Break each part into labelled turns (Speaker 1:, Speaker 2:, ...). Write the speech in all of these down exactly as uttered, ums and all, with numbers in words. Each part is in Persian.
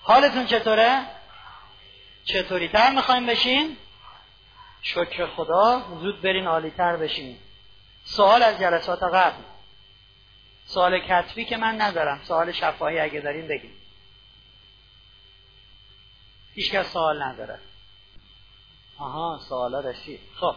Speaker 1: حالتون چطوره؟ چطوری تر میخوایم بشین؟ شکر خدا، زود برین عالی تر بشین. سوال از جلسات قبل، سوال کتبی که من ندارم، سوال شفاهی اگه دارین بگین. هیچ کس سوال نداره؟ آها، سوالا رسید. خب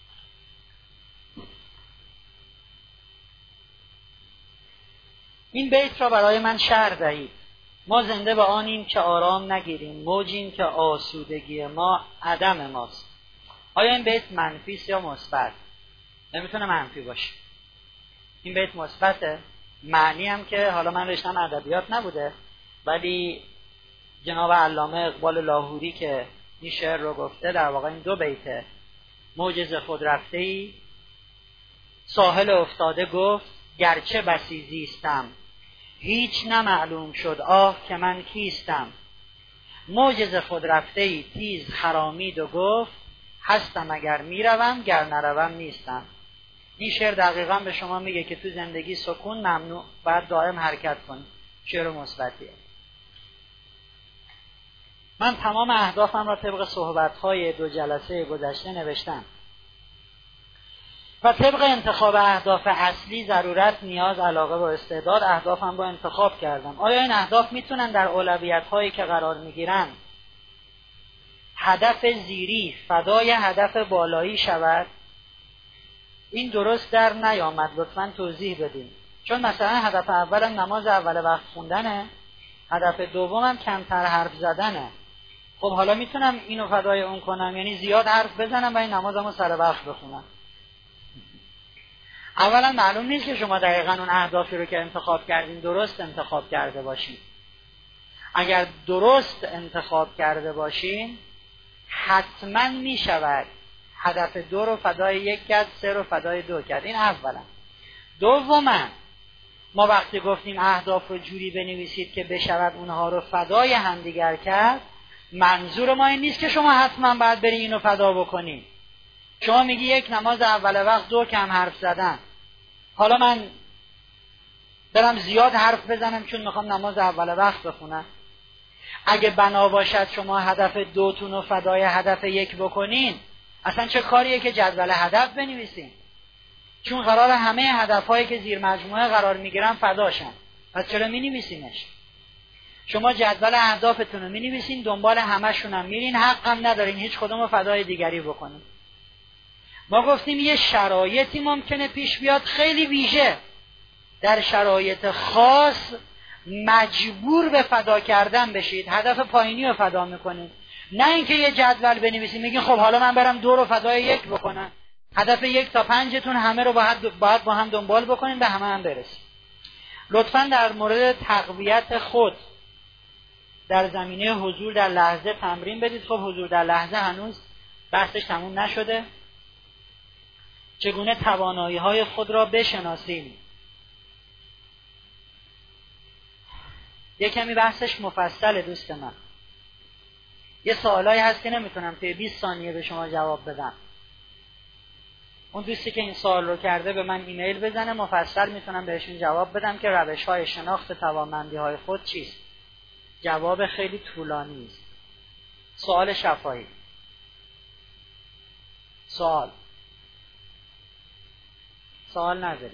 Speaker 1: این بیت را برای من شرح دهید. ما زنده به آنیم که آرام نگیریم، موجیم که آسودگی ما عدم ماست. آیا این بیت منفی است یا مثبت؟ نمیتونه منفی باشه. این بیت مثبته. معنی هم که حالا من رشتم ادبیات نبوده، ولی جناب علامه اقبال لاهوری که این شعر رو گفته، در واقع این دو بیته: موج خود رفته‌ای ساحل افتاده گفت، گرچه بسی زیستم هیچ نمعلوم شد آه که من کیستم. موج خود رفته‌ای تیز خرامید و گفت، هستم اگر میروم گر نروم نیستم. این شعر دقیقاً به شما میگه که تو زندگی سکون ممنوع، باید دائم حرکت کنید. شعر مثبتیه. من تمام اهدافم را طبق صحبت‌های دو جلسه گذشته نوشتم و طبق انتخاب اهداف اصلی، ضرورت، نیاز، علاقه و استعداد اهدافم رو انتخاب کردم. آیا این اهداف میتونن در اولویت‌هایی که قرار میگیرن هدف زیری فدای هدف بالایی شود؟ این درست در نیامد، لطفاً توضیح بدین. چون مثلا هدف اولم نماز اول وقت خوندنه، هدف دومم کمتر حرف زدنه. خب حالا میتونم اینو فدای اون کنم، یعنی زیاد حرف بزنم و این نمازمو سر وقت بخونم. اولا معلوم نیست که شما دقیقاً اون اهدافی رو که انتخاب کردین درست انتخاب کرده باشین. اگر درست انتخاب کرده باشین حتما میشود هدف دو رو فدای یک کرد، سه رو فدای دو کرد. این اولا. دوما ما وقتی گفتیم اهداف رو جوری بنویسید که بشود اونها رو فدای همدیگر کرد، منظور ما این نیست که شما حتما باید بری اینو فدا بکنی. شما میگی یک نماز اول وقت، دو کم حرف زدن. حالا من برم زیاد حرف بزنم چون میخوام نماز اول وقت بخونم. اگه بنا باشد شما هدف دوتون رو فدای هدف یک بکنین، اصلا چه کاریه که جدول هدف بنویسین؟ چون قرار همه هدفهایی که زیر مجموعه قرار میگیرن فداشن. پس چرا مینویسینش؟ شما جدول اهدافتون رو مینویسین، دنبال همشون هم میرین، حق هم ندارین هیچ کدوم رو فدای دیگری بکنین. ما گفتیم یه شرایطی ممکنه پیش بیاد خیلی ویژه، در شرایط خاص مجبور به فدا کردن بشید، هدف پایینی رو فدا میکنید. نه اینکه یه جدول بنویسید میگین خب حالا من برم دو رو فدای یک بکنم. هدف یک تا پنجتون همه رو باید, باید با هم دنبال بکنید، به همه هم برسید. لطفاً در مورد تقویت خود در زمینه حضور در لحظه تمرین بدید. خب حضور در لحظه هنوز بحثش تموم نشده. چگونه توانایی های خود را بشناسیم؟ یه کمی بحثش مفصله دوست من. یه سوالایی هست که نمیتونم توی بیست ثانیه به شما جواب بدم. اون دوستی که این سوال رو کرده به من ایمیل بزنه، مفصل میتونم بهشون جواب بدم که روش های شناخت توانمندی های خود چیست. جواب خیلی طولانی است. سوال شفاهی. سوال سوال نداری؟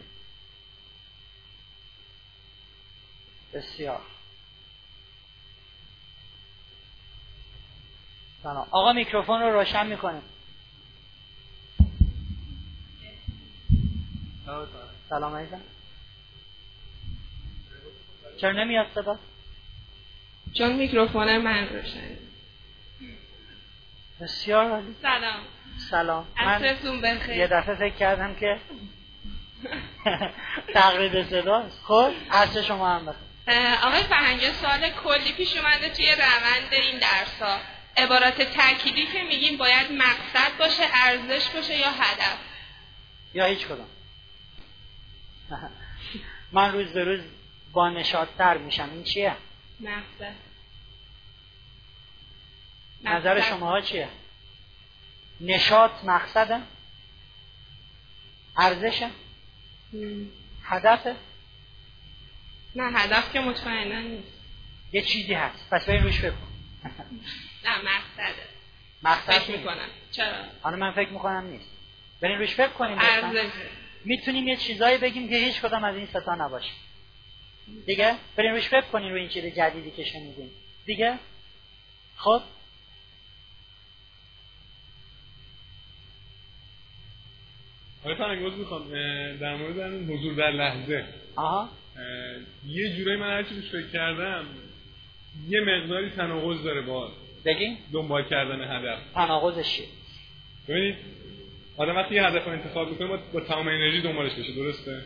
Speaker 1: بسیار سلام. آقا میکروفون رو روشن میکنه. سلام عزیزم. چرا نمیاد صدا؟
Speaker 2: چون میکروفون من روشن.
Speaker 1: بسیار عالی.
Speaker 2: سلام.
Speaker 1: سلام.
Speaker 2: عصرتون بخیر.
Speaker 1: یه دفعه فکر کردم که تقلید صداست. خب عصر شما هم بخیر.
Speaker 2: آقای فرهنگی، سوال کلی پیش اومده توی روند این درس‌ها. عبارات تأکیدی که میگیم باید مقصد باشه، ارزش باشه یا هدف؟
Speaker 1: یا هیچ کدوم. من روز به روز با نشاط‌تر میشم. این چیه؟
Speaker 2: مقصد.
Speaker 1: نظر شماها چیه؟ نشاط مقصده؟ ارزشه؟ هدفه؟
Speaker 2: نه هدف که مطمئنا نیست.
Speaker 1: یه چیزی هست، پس برین روش فکر کن.
Speaker 2: نه مقصده.
Speaker 1: مقصد
Speaker 2: فکر میکنم. چرا؟
Speaker 1: حالا من فکر میکنم نیست. برین روش فکر کنیم.
Speaker 2: ارزشه.
Speaker 1: میتونیم یه چیزایی بگیم که هیچ کدام از این ستا نباشه. دیگه برین روش فکر کنین روی این چیز جدیدی که شنیدین. دیگه خب
Speaker 3: آقای فرنگوز میخوام در مورد این حضور در لحظه.
Speaker 1: آها.
Speaker 3: یه جورایی من هرچی روش فکر کردم یه مقداری تناقض داره با
Speaker 1: بگین
Speaker 3: دنبال کردن هدف.
Speaker 1: تناقضش چیه؟
Speaker 3: ببینید آدم وقتی یه هدف رو انتخاب میکنه با, با تمام انرژی دنبالش بشه، درسته؟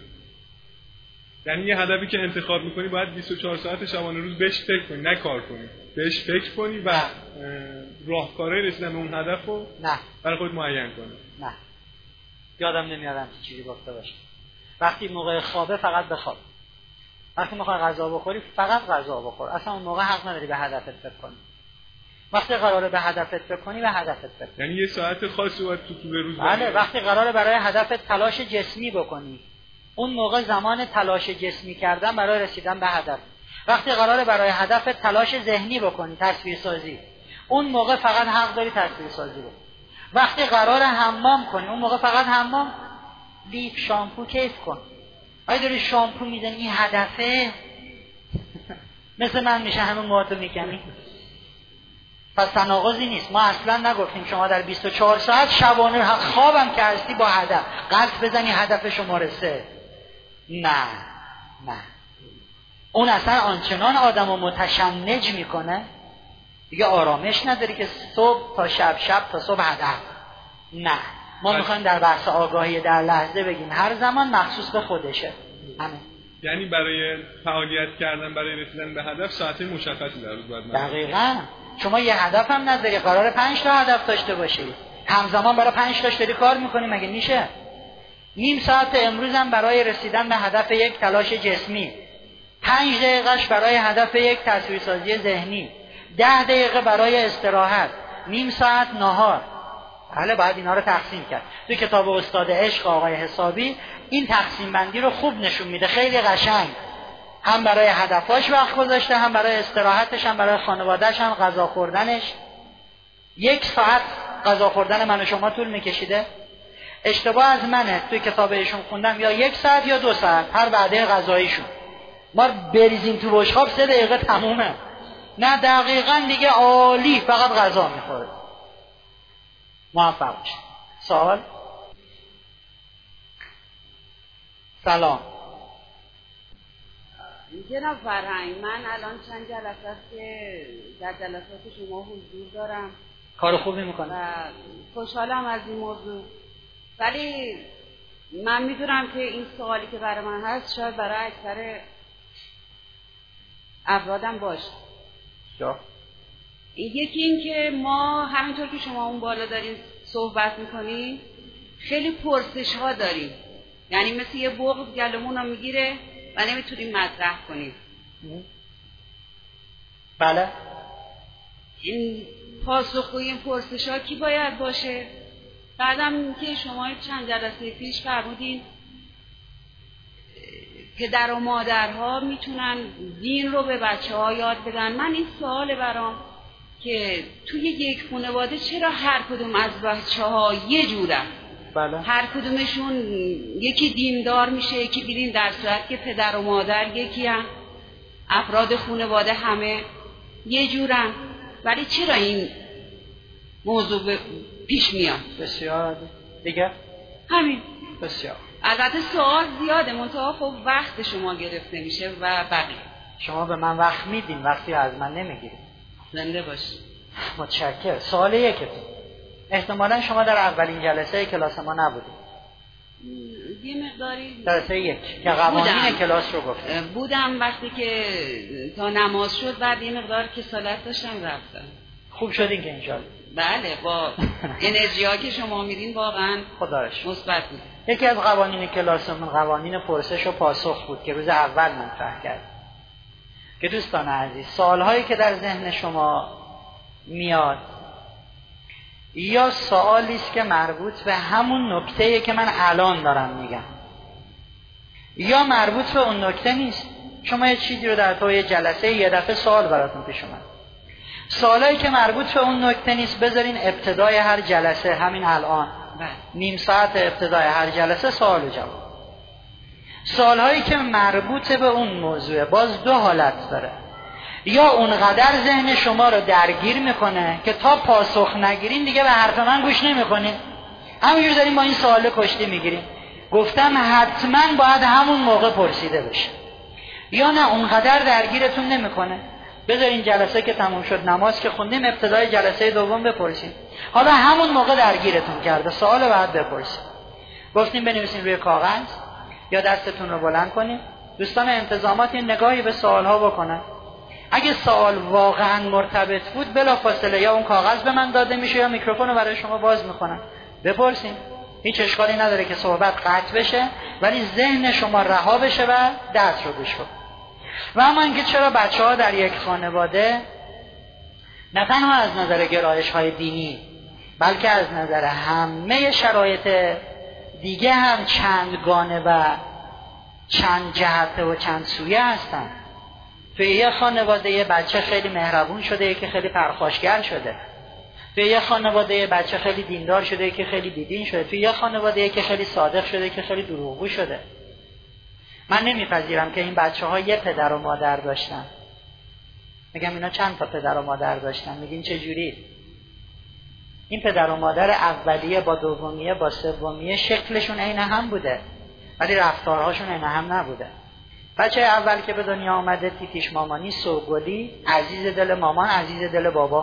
Speaker 3: یعنی یه هدفی که انتخاب میکنی باید بیست و چهار ساعت شبانه روز بهش فکر کنی، نه کار کنی. بهش فکر کنی و راهکارهای رسیدن به اون هدف رو
Speaker 1: نه
Speaker 3: برای خودت معین کنی.
Speaker 1: نه یادم نمیاد چه چیزی گفته باشه. وقتی موقع خوابه فقط بخواب. وقتی میخوای غذا بخوری فقط غذا بخور. اصلا اون موقع حق نداری به هدفت فکر کنی. وقتی قراره به هدفت فکر کنی به هدفت فکر کنی.
Speaker 3: یعنی یه ساعت خاصی باید تو طول روز.
Speaker 1: بله وقتی قراره برای هدفت تلاش جسمی بکنی اون موقع زمان تلاش جسمی کردن برای رسیدن به هدف. وقتی قراره برای هدفت تلاش ذهنی بکنی، تصویرسازی، اون موقع فقط حق داری تصویرسازی بکنی. وقتی قراره حمام کنی اون موقع فقط حمام. لیف شامپو کیف کن. آیا داری شامپو میزنی این هدفه؟ مثل من میشه همون موهاتو میکنی. پس تناقضی نیست. ما اصلا نگفتیم شما در بیست و چهار ساعت شبانه خوابم که هستی با هدف قلط بزنی هدف شماره سه. نه نه اون اصلا آنچنان آدم رو متشنج میکنه دیگه آرامش نداری که صبح تا شب شب تا صبح هدف. نه ما میخوایم در بحث آگاهی در لحظه بگیم هر زمان مخصوص به خودشه. همین.
Speaker 3: یعنی برای فعالیت کردن برای رسیدن به هدف ساعت مشخصی در روز باید مدید.
Speaker 1: دقیقاً. شما یه هدف هم نداری، قراره پنج تا هدف داشته باشی، همزمان برای پنج تاش داری کار میکنی، مگه میشه؟ نیم ساعت امروز هم برای رسیدن به هدف یک تلاش جسمی، پنج دقیقهش برای هدف یک تصویرسازی ذهنی، ده دقیقه برای استراحت، نیم ساعت ناهار. بله باید اینا رو تقسیم کرد. تو کتاب استاد عشق آقای حسابی این تقسیم بندی رو خوب نشون میده، خیلی قشنگ. هم برای هدفاش وقت گذاشته، هم برای استراحتش، هم برای خانواده‌اش، هم غذا خوردنش. یک ساعت غذا خوردن من و شما طول میکشیده. اشتباه از منه، توی کتاب ایشون خوندم یا یک ساعت یا دو ساعت هر وعده غذاییشون. ما بریزیم تو بشقاب سه دقیقه تمومه. نه دقیقاً دیگه عالی، فقط غذا میخوره. موفق باشید. سوال؟ سلام.
Speaker 4: جناب فرهنگ، من الان چند جلسه است که در جلسات شما حضور دارم.
Speaker 1: کار خوبی میکنه
Speaker 4: و خوشحالم از این موضوع. ولی من میدونم که این سوالی که برای من هست شاید برای اکثر افرادم باشه.
Speaker 1: یا
Speaker 4: یکی این که ما همینطور که شما اون بالا دارین صحبت میکنین خیلی پرسش ها داریم، یعنی مثل یه بغض گلمون رو میگیره و نمیتونیم مطرح کنیم.
Speaker 1: بله.
Speaker 4: این پاسخگوی این پرسش ها کی باید باشه؟ بعدم که شما چند جلسه پیش فرمودین پدر و مادرها میتونن دین رو به بچه ها یاد بدن. من این سوال برام که توی یک خانواده چرا هر کدوم از بچه ها یه جورن؟
Speaker 1: بله.
Speaker 4: هر کدومشون یکی دیندار میشه، یکی بیدین، در صورت که پدر و مادر یکی هم، افراد خانواده همه یه جورن. ولی چرا این موضوع پیش میاد؟
Speaker 1: بسیار دیگه
Speaker 4: همین.
Speaker 1: بسیار.
Speaker 4: البته سوال زیاده، منتها خب وقت شما گرفته میشه و بقیه.
Speaker 1: شما به من وقت میدین، وقتی از من نمیگیرید.
Speaker 4: زنده باشی.
Speaker 1: متشکرم. سوال یکتون. احتمالا شما در اولین جلسه کلاس ما نبودید.
Speaker 4: یه مقداری
Speaker 1: جلسه یک که قوانین کلاس رو گفتم.
Speaker 4: بودم وقتی که تا نماز شد، بعد یه مقدار کسالت داشتم رفتم.
Speaker 1: خوب شدین که انشالله.
Speaker 4: بله، با انرژی ها که شما میدین واقعا
Speaker 1: خدا را شکر.
Speaker 4: مثبت بود.
Speaker 1: یکی از قوانین کلاسمون قوانین پرسش و پاسخ بود که روز اول مطرح کردم. که دوستان عزیز، سوالهایی که در ذهن شما میاد یا سوالی است که مربوط به همون نکته‌ای که من الان دارم میگم، یا مربوط به اون نکته نیست. شما یه چیزی رو در طول جلسه یه دفعه سوال براتون پیش اومد، سوالایی که مربوط به اون نکته نیست بذارین ابتدای هر جلسه، همین الان نیم ساعت ابتدای هر جلسه سوال و جواب. سوالهایی که مربوط به اون موضوعه باز دو حالت داره، یا اونقدر ذهن شما رو درگیر میکنه که تا پاسخ نگیرین دیگه به حرف من گوش نمیکنین، همینجور داریم با این سوال کشتی میگیریم. گفتم حتما باید همون موقع پرسیده بشه. یا نه اونقدر درگیرتون نمیکنه، بذارین جلسه که تموم شد، نماز که خوندیم، ابتدای جلسه دوم بپرسین. حالا همون موقع درگیرتون کرده، سوال بعد بپرسین. گفتیم بنویسین روی کاغذ یا دستتون رو بلند کنین. دوستان انتظامات این نگاهی به سوالها بکنن. اگه سوال واقعا مرتبط بود بلافاصله یا اون کاغذ به من داده میشه یا میکروفون رو برای شما باز میکنن، بپرسین. هیچ اشکالی نداره که صحبت قطع بشه ولی ذهن شما رها بشه و درس رو گوش کنید. و اما اینکه چرا بچه ها در یک خانواده نه تنها از نظر گرایش های دینی بلکه از نظر همه شرایط دیگه هم چندگانه و چند جهته و چند سویه هستن. توی یه خانواده یه بچه خیلی مهربون شده یکی خیلی پرخاشگر شده، توی یه خانواده یه بچه خیلی دیندار شده یکی خیلی بیدین شده، توی یه خانواده یکی خیلی صادق شده یکی خیلی دروغگو شده. من نمیپذیرم که این بچه ها یه پدر و مادر داشتن. میگم اینا چند تا پدر و مادر داشتن؟ میگین چه جوری؟ این پدر و مادر اولیه با دومیه با سومیه شکلشون عین هم بوده ولی رفتارهاشون عین هم نبوده. بچه اول که به دنیا آمده تیتیش مامانی سوگلی، عزیز دل مامان عزیز دل بابا،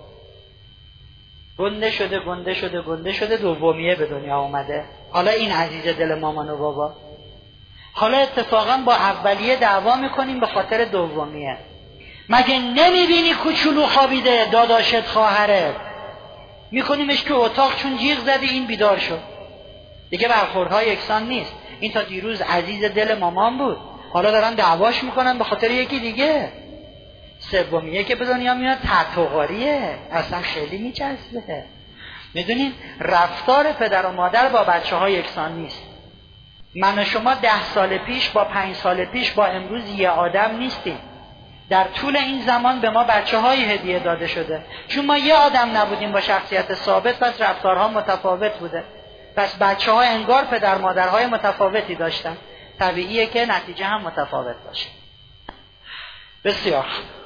Speaker 1: گنده شده گنده شده گنده شده، دومیه به دنیا آمده. حالا این عزیز دل مامان و بابا. حالا اتفاقا با اولیه دعوا میکنیم به خاطر دومیه. مگه نمیبینی کوچولو خوابیده داداشت خواهرت، میکنیمش که اتاق چون جیغ زدی این بیدار شد. دیگه برخوردها یکسان نیست. این تا دیروز عزیز دل مامان بود، حالا دارن دعواش میکنن به خاطر یکی دیگه. سومیه که به دنیا میاد تتوغاریه، اصلا خیلی میچسبه. میدونین رفتار پدر و مادر با بچه ها یکسان نیست. من و شما ده سال پیش با پنج سال پیش با امروز یه آدم نیستیم. در طول این زمان به ما بچه های هدیه داده شده. چون ما یه آدم نبودیم با شخصیت ثابت، پس رفتارها متفاوت بوده. پس بچه ها انگار پدر مادرهای متفاوتی داشتن. طبیعیه که نتیجه هم متفاوت باشه. بسیار.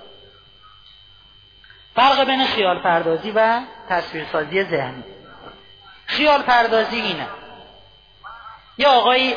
Speaker 1: فرق بین خیال پردازی و تصویرسازی ذهنی. خیال پردازی اینه: یه آقایی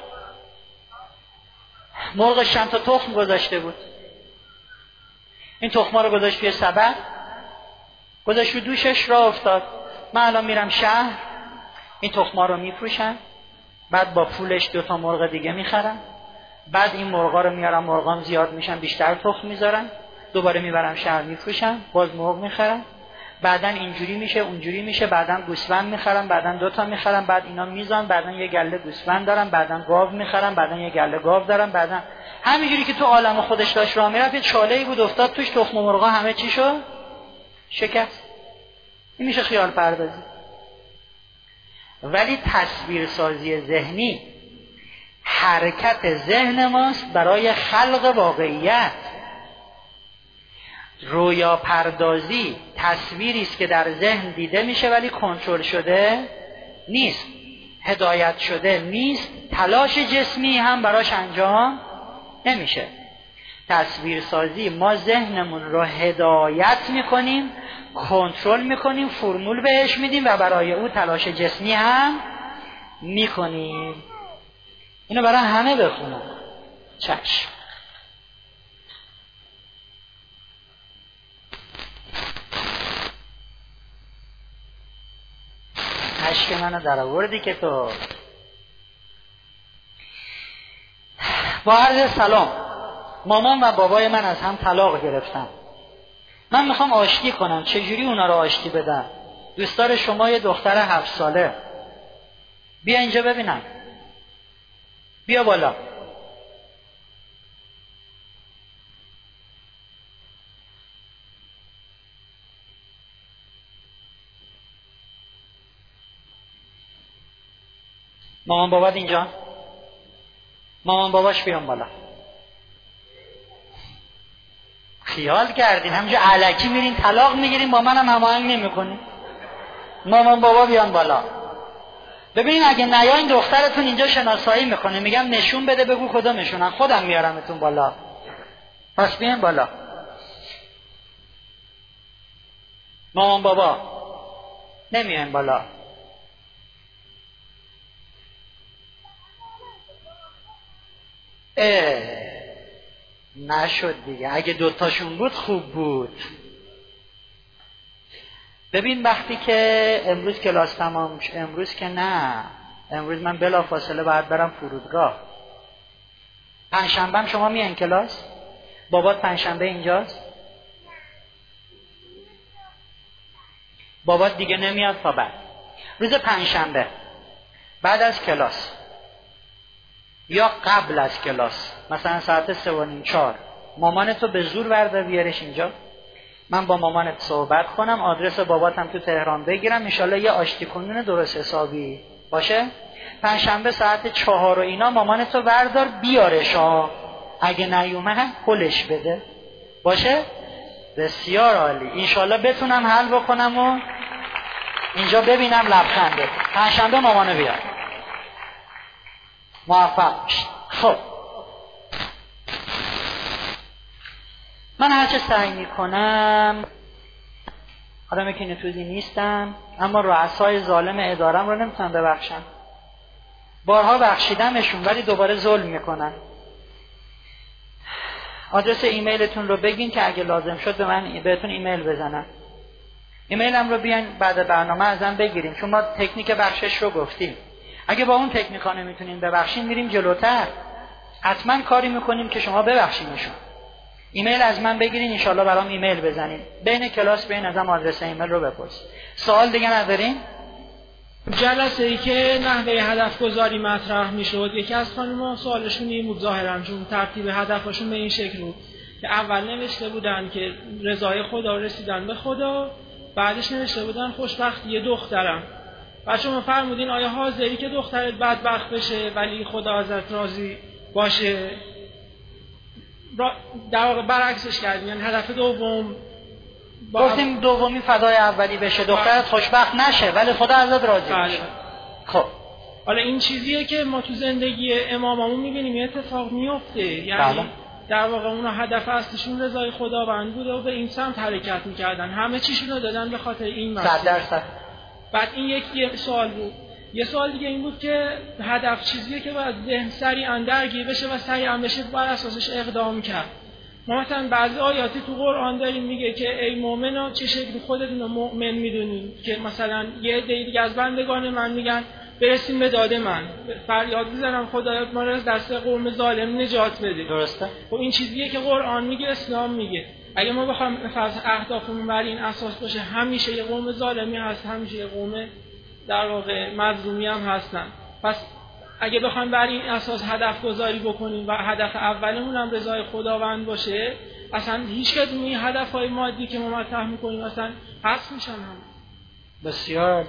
Speaker 1: مرغش چند تا تخم گذاشته بود. این تخما رو گذاشت توی سبد، گذاشت رو دوشش، راه افتاد. من الان میرم شهر، این تخما رو میفروشن، بعد با پولش دو تا مرغ دیگه میخرم، بعد این مرغا رو میارم، مرغام زیاد میشن، بیشتر تخم میذارن، دوباره میبرم شهر میفروشن، باز مرغ میخرم، بعدن اینجوری میشه اونجوری میشه، بعدن گوسفند میخرم، بعدن دو تا میخرم، بعد اینا میزان، بعدن یه گله گوسفند دارم، بعدن گاو میخرم، بعدن یه گله گاو دارم، بعدن همینجوری که تو عالم خودش داشت راه میرفت. یه چاله‌ای بود افتاد توش، تخم مرغا همه چی شد شکست. این میشه خیال پردازی. ولی تصویرسازی ذهنی حرکت ذهن ماست برای خلق واقعیت. رویا پردازی تصویری است که در ذهن دیده میشه ولی کنترل شده نیست، هدایت شده نیست، تلاش جسمی هم براش انجام نمیشه. تصویرسازی ما ذهنمون رو هدایت میکنیم، کنترل میکنیم، فرمول بهش میدیم و برای او تلاش جسمی هم میکنیم. اینو برای همه بخونم. چشم. عشق منو در آوردی که تو. با عرض سلام، مامان و بابای من از هم طلاق گرفتن. من میخوام آشتی کنم. چجوری اونا رو آشتی بدم؟ دوستار شما یه دختر هفت ساله، بیا اینجا ببینم، بیا بالا. مامان بابات اینجا؟ مامان باباش بیان بالا. سیال کردین، همینجا علکی میرین طلاق میگیرین، با منم هماهنگ نمیکنین. مامان بابا بیان بالا. ببینین اگه نیاین دخترتون اینجا شناسایی میکنه، میگم نشون بده بگو کدومشونن، خودم میارمتون بالا. پس بیان بالا. مامان بابا نمیان بالا. اه نشد دیگه، اگه دوتاشون بود خوب بود. ببین وقتی که امروز کلاس تمام شد، امروز که نه، امروز من بلا فاصله باید برم فرودگاه. پنجشنبه هم شما میان کلاس؟ بابات پنجشنبه اینجاست؟ بابات دیگه نمیاد تا بعد. روز پنجشنبه بعد از کلاس یا قبل از کلاس، مثلا ساعت سه و نیم چهار، مامانتو به زور بردار بیارش اینجا، من با مامانت صحبت کنم، آدرس باباتم تو تهران بگیرم، انشالله یه آشتی کنون درست حسابی باشه. پنجشنبه ساعت چهار و اینا مامانتو بردار بیارش ها، اگه نیومه هلش بده باشه. بسیار عالی، انشالله بتونم حل بکنم و اینجا ببینم لبخنده. پنجشنبه مامانو بیار. موفق. خب من هرچه سعی میکنم، آدم که نتوزی نیستم، اما رؤسای ظالم ادارم رو نمیتونم ببخشم. بارها بخشیدمشون ولی دوباره ظلم میکنن. آدرس ایمیلتون رو بگین که اگه لازم شد به من بهتون ایمیل بزنم. ایمیلم رو بیان بعد برنامه ازم بگیریم، چون ما تکنیک بخشش رو گفتیم. اگه با اون تکنیکا نمیتونین ببخشین میریم جلوتر، حتما کاری میکنیم که شما ببخشینشون. ایمیل از من بگیرین، انشالله برام ایمیل بزنین. بین کلاس بین ازم آدرس ایمیل رو بپرس. سوال دیگه ندارین؟
Speaker 5: جلسه ای که نحوه هدف گذاری مطرح میشد، یکی از خانم‌ها سوالشون این بود ظاهراً، چون ترتیب هدفشون به این شکل بود که اول نوشته بودن که رضای خدا رسیدن به خدا، بعدش نوشته بودن خوشبختی یه دخترم. بعد شما فرمودین آیا حاضری که دخترت بدبخت بشه ولی خدا ازت راضی باشه؟ در واقع برعکسش کردیم، یعنی هدف دوم
Speaker 1: با گفتیم دومی فدای اولی بشه، دخترت خوشبخت نشه ولی خدا ازت راضی بشه. خب
Speaker 5: حالا این چیزیه که ما تو زندگی اماممون میبینیم یه اتفاق میفته، یعنی بله. در واقع اونا هدف اصلیشون رضای خداوند بوده و به این سمت حرکت میکردن، همه چیشون رو دادن به خاطر این مسئله.
Speaker 1: صد درصد.
Speaker 5: بعد این یکی سوال بود. یه سوال دیگه این بود که هدف چیزیه که باید ذهن سریعا درگیر بشه و سریعا بشه بر اساسش اقدام کرد. ما مثلا بعضی آیاتی تو قرآن داریم میگه که ای مؤمنا چه شکلی خودتون رو مؤمن میدونید، که مثلا یه عده دیگه از بندگان من میگن برسیم به داد من، فریاد میزنم خدایا ما رو از دست قوم ظالم نجات بده.
Speaker 1: درسته؟
Speaker 5: خب این چیزیه که قرآن میگه، اسلام میگه. اگه ما بخوایم فرض اهدافمون بر این اساس باشه همیشه یه قوم ظالمی هست، همیشه یه قوم در واقع مظلومی هم هستن. پس اگه بخوایم بر این اساس هدف گذاری بکنیم و هدف اولمون هم رضای خداوند باشه، اصلا هیچ کدوم این هدفهای مادی که ما مطرح میکنیم اصلا حذف میشن هم.
Speaker 1: بسیار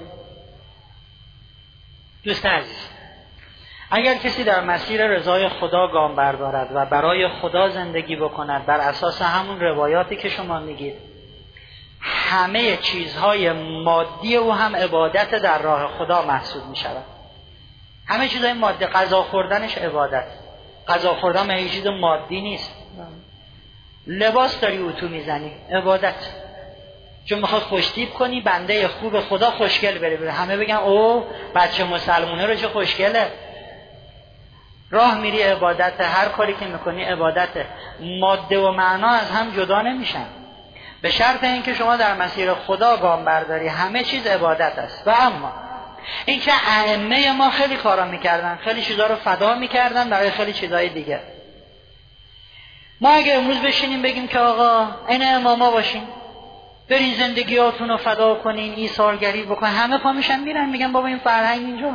Speaker 1: دوست عزیز، اگر کسی در مسیر رضای خدا گام بردارد و برای خدا زندگی بکند بر اساس همون روایاتی که شما میگید، همه چیزهای مادی او هم عبادت در راه خدا محسوب میشود. همه چیزهای مادی، غذا خوردنش عبادت. غذا خوردن مگه چیز مادی نیست؟ لباس داری اتو میزنی، عبادت. چون میخواد خوشتیپ کنی بنده خوب خدا خوشگل بره بره همه بگن او بچه مسلمونه رو چه خوشگله. راه میری عبادت، هر کاری که میکنی عبادته. ماده و معنا از هم جدا نمیشن، به شرط اینکه شما در مسیر خدا گام برداری. همه چیز عبادت است. و اما اینکه ائمه ما خیلی کارا میکردن، خیلی چیزا رو فدا میکردن برای خیلی چیزای دیگه. ما اگه امروز بشینیم بگیم که آقا این اماما باشین، برین زندگیاتون رو فدا کنین، ایثارگری بکنین، همه پا میشن میرن میگن بابا این فرهنگ اینجا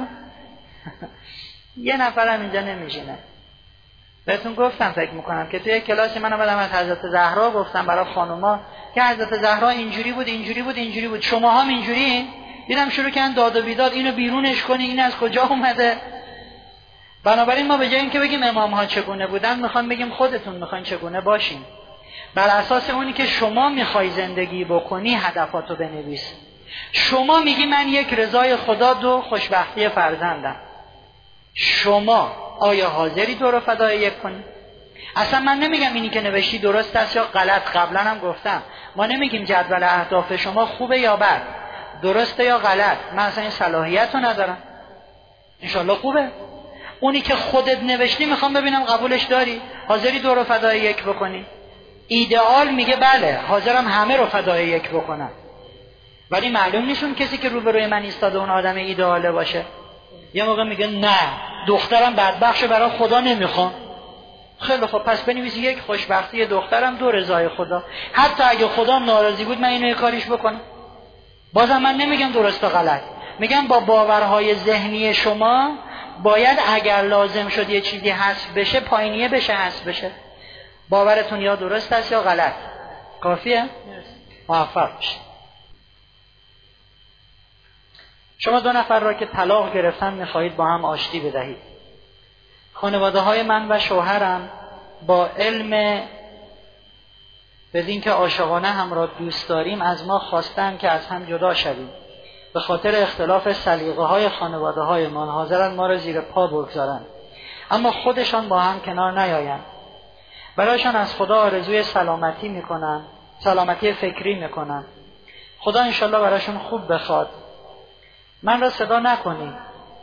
Speaker 1: یه نفرم اینجا نمیشینه. بهتون گفتم فکر میکنم که توی کلاسی من اومدم از حضرت زهرا گفتم برای خانوما که حضرت زهرا اینجوری بود اینجوری بود اینجوری بود، شما هم اینجوری. دیدم شروع کردن داد و بیداد، اینو بیرونش کنی، این از کجا اومده. بنابراین ما به جای اینکه بگیم امام ها چگونه بودن، میخوام بگیم خودتون میخواین چگونه باشین. بر اساس اونی که شما میخوای زندگی بکنی هدفاتو بنویس. شما میگی من یک رضای خدا، دو خوشبختی فرزندم. شما آیا حاضری دو رو فدای یک کنی؟ اصلا من نمیگم اینی که نوشتی درست است یا غلط. قبلا هم گفتم ما نمیگیم جدول اهداف شما خوبه یا بد، درسته یا غلط. من اصلا این صلاحیت رو ندارم. انشالله خوبه. اونی که خودت نوشتی میخوام ببینم قبولش داری، حاضری دو رو فدای یک بکنی. ایدئال میگه بله حاضرم همه رو فدای یک بکنم، ولی معلوم نیستون کسی که روبروی من ایستاده اون آدم ایدئاله باشه. یه موقع میگه نه دخترم بدبخشه برای خدا نمیخوام. خیلی خب پس بنویسی یک خوشبختی دخترم، دو رضای خدا. حتی اگه خدا ناراضی بود من اینو یه کاریش بکنم. بازم من نمیگم درست و غلط، میگم با باورهای ذهنی شما باید اگر لازم شد یه چیزی حذف بشه پایینیه بشه حذف بشه. باورتون یا درست است یا غلط. کافیه؟ موفق بشید. شما دو نفر را که طلاق گرفتن میخواهید با هم آشتی بدهید. خانواده های من و شوهرم با علم بدین که عاشقانه هم را دوست داریم از ما خواستن که از هم جدا شویم. به خاطر اختلاف سلیقه های خانواده های من حاضرن ما را زیر پا بگذارن، اما خودشان با هم کنار نیایند. برایشان از خدا آرزوی سلامتی میکنن، سلامتی فکری میکنن. خدا انشالله برایشون خوب بخواد. من را صدا نکنیم،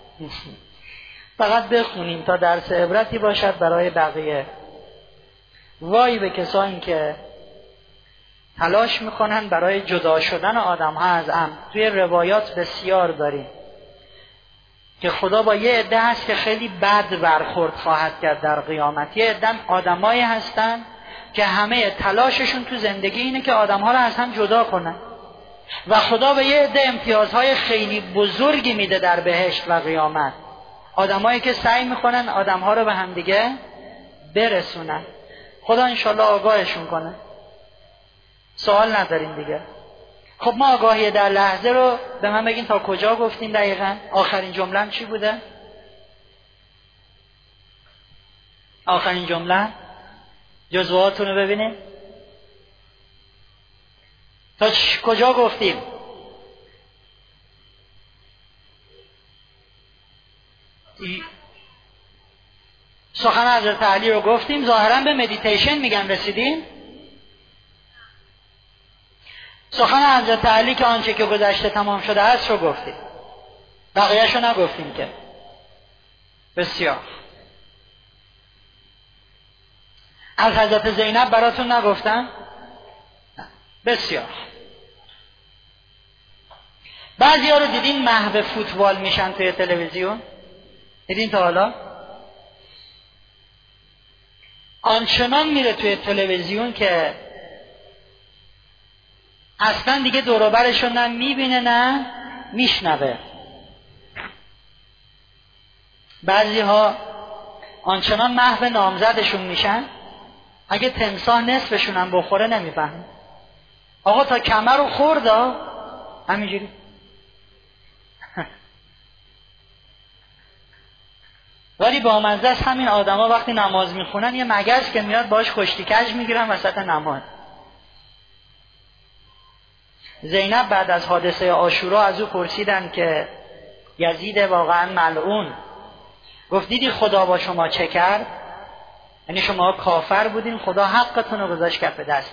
Speaker 1: فقط بخونیم تا درس عبرتی باشد برای بقیه. وای به کسانی که تلاش میکنن برای جدا شدن آدم ها از هم. توی روایات بسیار داریم که خدا با یه عده هست که خیلی بد برخورد خواهد کرد در قیامت. یه عده آدمایی هستن که همه تلاششون تو زندگی اینه که آدم ها رو از هم جدا کنن و خدا به یه عده امتیازهای خیلی بزرگی میده در بهشت و قیامت. آدمایی که سعی میکنن آدم ها رو به هم دیگه برسونن. خدا انشالله آگاهشون کنه. سوال نداریم دیگه. خب ما آگاهی در لحظه رو به من بگین تا کجا گفتیم دقیقا؟ آخرین جمله چی بوده؟ آخرین جمله جزوهاتون رو ببینیم تا کجا گفتیم؟ سخن حضرت علی رو گفتیم. ظاهرا به مدیتیشن میگن رسیدیم. سخن حضرت علی که آنچه که گذشته تمام شده است رو گفتیم، بقیه‌شو نگفتیم که. بسیار. از حضرت زینب براتون نگفتم؟ بسیار. بعضی ها رو دیدین محو فوتبال میشن توی تلویزیون؟ دیدین تا حالا؟ آنچنان میره توی تلویزیون که اصلا دیگه دوروبرشو نه میبینه نه میشنوه. بعضی ها آنچنان محو نامزدشون میشن اگه تمساح نصفشون هم بخوره نمیفهمه. آقا تا کمر رو خورد همینجوری. ولی با منزه است همین آدم ها وقتی نماز میخونن یه مگس که میاد باش کشتی کج میگیرن وسط نماز. زینب بعد از حادثه عاشورا از او پرسیدن که یزید واقعا ملعون، گفت دیدی خدا با شما چه کرد؟ یعنی شما کافر بودین، خدا حقتون رو گذاشت کف دست.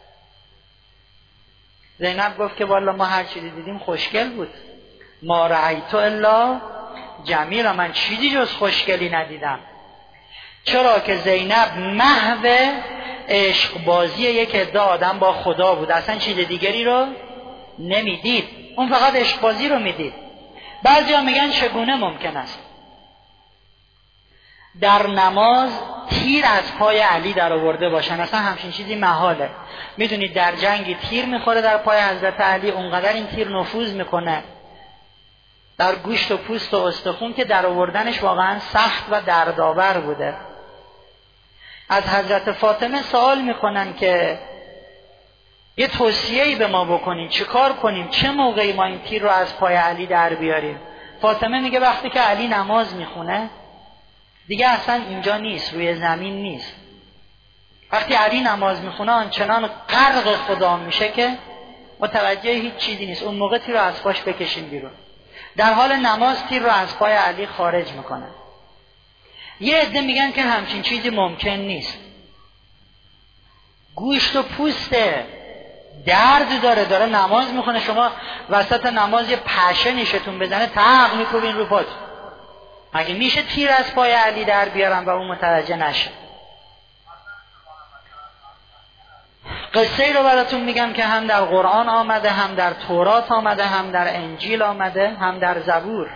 Speaker 1: زینب گفت که والا ما هر چیزی دیدیم خوشگل بود. ما رأیتو الا جمیل، من چیزی جز خوشگلی ندیدم. چرا که زینب محو عشق بازی یک عده آدم با خدا بود، اصلا چیز دیگری رو نمیدید، اون فقط عشق بازی رو میدید. بعضی ها میگن چگونه ممکن است در نماز تیر از پای علی در آورده باشن؟ اصلا همچین چیزی محاله. میدونید در جنگی تیر میخوره در پای حضرت علی، اونقدر این تیر نفوذ میکنه در گوشت و پوست و استخون که در آوردنش واقعا سخت و دردآور بوده. از حضرت فاطمه سوال میکنن که یه توصیه‌ای به ما بکنین، چه کار کنیم، چه موقعی ما این تیر رو از پای علی در بیاریم؟ فاطمه میگه وقتی که علی نماز میخونه دیگه اصلا اینجا نیست، روی زمین نیست، وقتی علی نماز میخونه آنچنان غرق خدا میشه که متوجه هیچ چیزی نیست. اون موقع تیر رو از پاش بکشین بیرون. در حال نماز تیر رو از پای علی خارج میکنه. یه عده میگن که همچین چیزی ممکن نیست. گوشت و پوسته، درد داره، داره نماز میخونه، شما وسط نماز یه پشه نیشتون بزنه تق میکوبین رو پات. مگه میشه تیر از پای علی در بیارم و اون متوجه نشه؟ قصه ای رو براتون میگم که هم در قرآن آمده، هم در تورات آمده، هم در انجیل آمده، هم در زبور.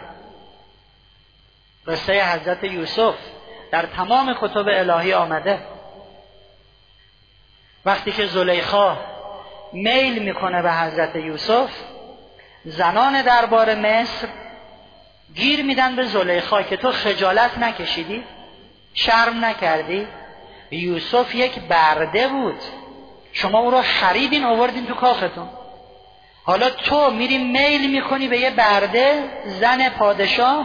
Speaker 1: قصه حضرت یوسف در تمام کتب الهی آمده. وقتی که زلیخا میل میکنه به حضرت یوسف، زنان دربار مصر گیر میدن به زلیخا که تو خجالت نکشیدی؟ شرم نکردی؟ یوسف یک برده بود، شما او رو خریدین آوردین تو کاختون، حالا تو میری میل میکنی به یه برده زن پادشاه؟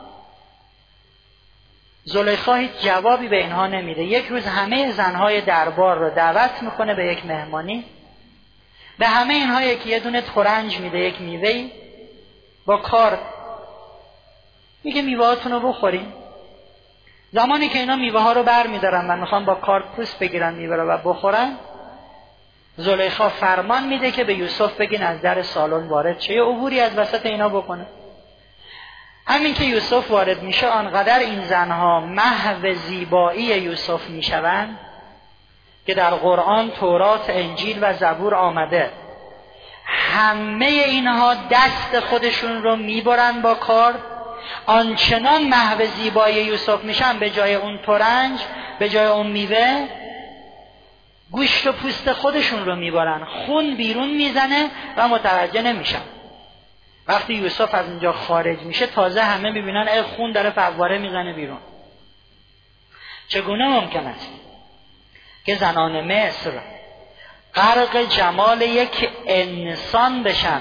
Speaker 1: زلیخا هیچ جوابی به اینها نمیده. یک روز همه زنهای دربار رو دعوت میکنه به یک مهمانی. به همه اینها یکی یه دونه ترنج میده، یک میوهی با کارد، میگه میوه هاتون رو بخورین. زمانی که اینا میوه ها رو بر میدارن و میخوان با کارد پوست بگیرن میوه رو و بخورن، زلیخا فرمان میده که به یوسف بگین از در سالن وارد شه، یه عبوری از وسط اینا بکنه. همین که یوسف وارد میشه آنقدر این زنها محو زیبایی یوسف میشوند که در قرآن، تورات، انجیل و زبور آمده همه اینها دست خودشون رو میبرن با کار، آنچنان محو زیبایی یوسف میشن به جای اون ترنج، به جای اون میوه، گوشت و پوست خودشون رو میبرن، خون بیرون میزنه و متوجه نمیشن. وقتی یوسف از اینجا خارج میشه تازه همه میبینن ای خون داره فواره میزنه بیرون. چگونه ممکن است که زنان مصر غرق جمال یک انسان بشن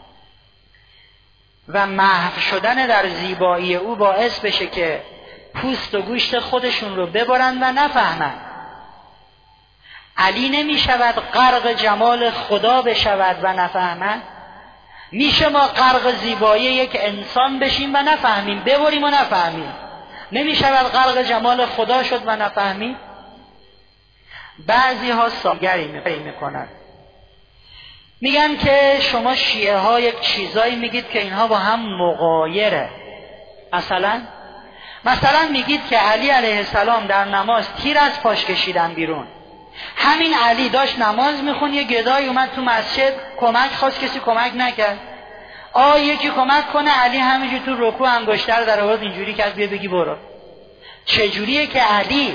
Speaker 1: و محو شدن در زیبایی او باعث بشه که پوست و گوشت خودشون رو ببرن و نفهمن؟ علی نمی شود غرق جمال خدا بشود و نفهمن؟ میشه ما غرق زیبایی یک انسان بشیم و نفهمیم، ببریم و نفهمیم؟ نمی شود غرق جمال خدا شد و نفهمیم؟ بعضی ها ساگری میکنن، میگن که شما شیعه ها یک چیزایی میگید که اینها با هم مغایره. مثلا مثلا میگید که علی علیه السلام در نماز تیر از پاش کشیدن بیرون. همین علی داشت نماز میخون، یه گدای اومد تو مسجد کمک خواست، کسی کمک نکرد. آه یکی کمک کنه، علی همینجور تو رکوع انگشتر در آورد اینجوری کرد بیا بگی برو. چجوریه که علی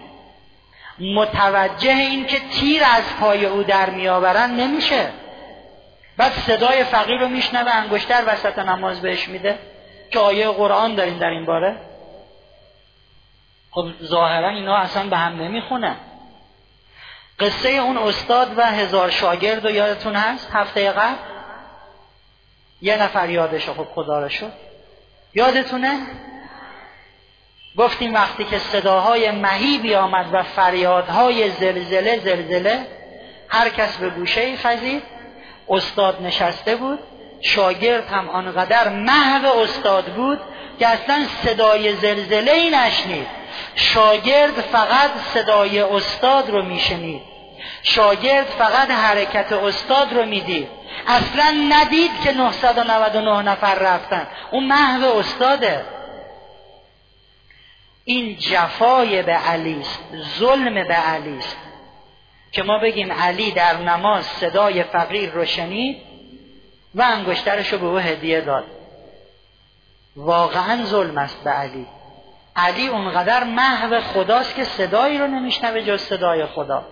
Speaker 1: متوجه این که تیر از پای او در میآورن نمیشه؟ بعد صدای فقیر رو میشنوه انگشتر وسط نماز بهش میده که آیه قرآن داریم در این باره. خب ظاهرا اینا اصلا به هم نمیخونه. قصه اون استاد و هزار شاگرد رو یادتون هست هفته قبل؟ یه نفر یادشه، خب خدا رو شکر یادتونه؟ گفتیم وقتی که صداهای مهیبی آمد و فریادهای زلزله زلزله، هر کس به گوشه‌ای خزید. استاد نشسته بود، شاگرد هم آنقدر محو استاد بود که اصلا صدای زلزله ای نشنید. شاگرد فقط صدای استاد رو میشنید، شاگرد فقط حرکت استاد رو میدید، اصلا ندید که نهصد و نود و نه نفر رفتن. اون محو استاده. این جفای به علی است، ظلم به علی است که ما بگیم علی در نماز صدای فقیر رو شنید و انگشترش رو به او هدیه داد. واقعا ظلم است به علی. علی اونقدر محو خداست که صدایی رو نمیشنوه جز صدای خدا.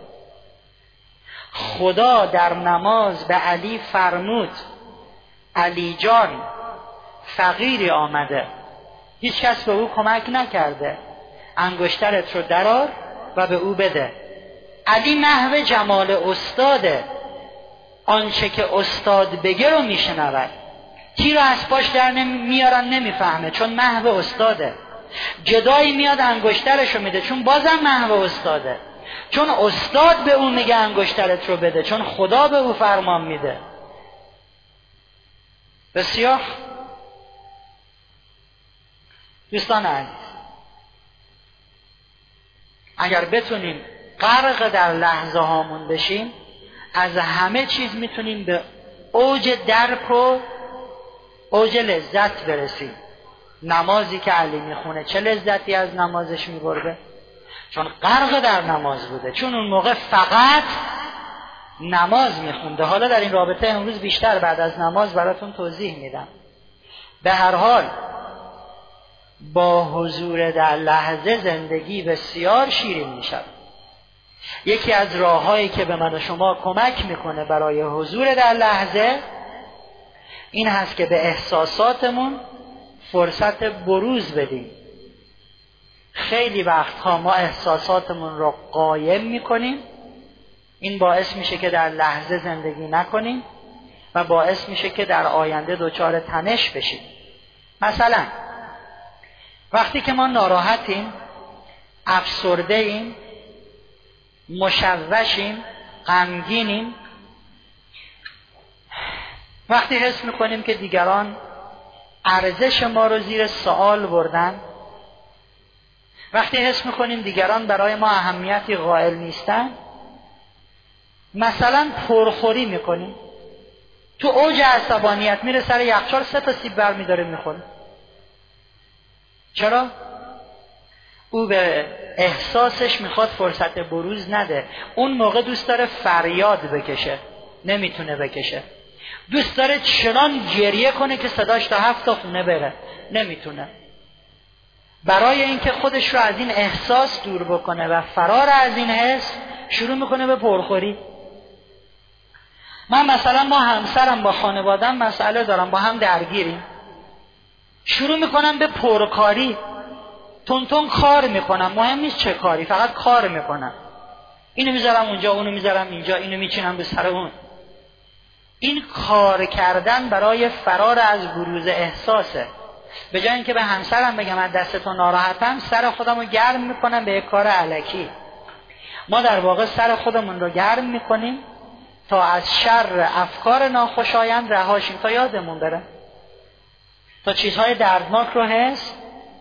Speaker 1: خدا در نماز به علی فرمود علی جان فقیری آمده، هیچ کس به او کمک نکرده، انگشترت رو درار و به او بده. علی محو جمال استاده، آنچه که استاد بگه رو میشنود. تیر رو از پاش در نمی میارن نمیفهمه چون محو استاده. جدایی میاد انگشترش رو میده چون بازم محو استاده. چون استاد به اون میگه انگشترت رو بده، چون خدا به او فرمان میده. بسیار دوستان عزیز، اگر بتونیم غرق در لحظه هامون بشیم، از همه چیز میتونیم به اوج درک و اوج لذت برسیم. نمازی که علی میخونه چه لذتی از نمازش میبرده؟ چون غرق در نماز بوده، چون اون موقع فقط نماز میخونده. حالا در این رابطه امروز بیشتر بعد از نماز براتون توضیح میدم. به هر حال با حضور در لحظه زندگی بسیار شیرین میشد. یکی از راههایی که به من و شما کمک میکنه برای حضور در لحظه این هست که به احساساتمون فرصت بروز بدیم. خیلی وقتها ما احساساتمون رو قایم میکنیم، این باعث میشه که در لحظه زندگی نکنیم و باعث میشه که در آینده دچار تنش بشیم. مثلا وقتی که ما ناراحتیم، افسرده ایم، مشوشیم، غمگینیم، وقتی حس میکنیم که دیگران ارزش ما رو زیر سوال بردن، وقتی حس میکنیم دیگران برای ما اهمیتی قائل نیستن، مثلا پرخوری میکنیم، تو اوج عصبانیت میره سر یخچال سه تا سیب بر میداره میخوره. چرا؟ او به احساسش میخواد فرصت بروز نده. اون موقع دوست داره فریاد بکشه، نمیتونه بکشه. دوست داره چنان گریه کنه که صداش تا هفت تا خونه بره، نمیتونه. برای اینکه خودش رو از این احساس دور بکنه و فرار از این حس، شروع میکنه به پرخوری. من مثلا با همسرم، با خانوادم مسئله دارم، با هم درگیریم، شروع میکنم به پرکاری، تون تون کار میکنم، مهم نیست چه کاری، فقط کار میکنم. اینو میذارم اونجا، اونو میذارم اینجا، اینو میچینم به سر اون. این کار کردن برای فرار از بروز احساسه. به جای اینکه به همسرم بگم از دست تو ناراحتم، سر خودم رو گرم میکنم به یک کار الکی. ما در واقع سر خودمون رو گرم میکنیم تا از شر افکار ناخوشایند رهاشیم، تا یادمون بره، تا چیزهای دردناک رو حس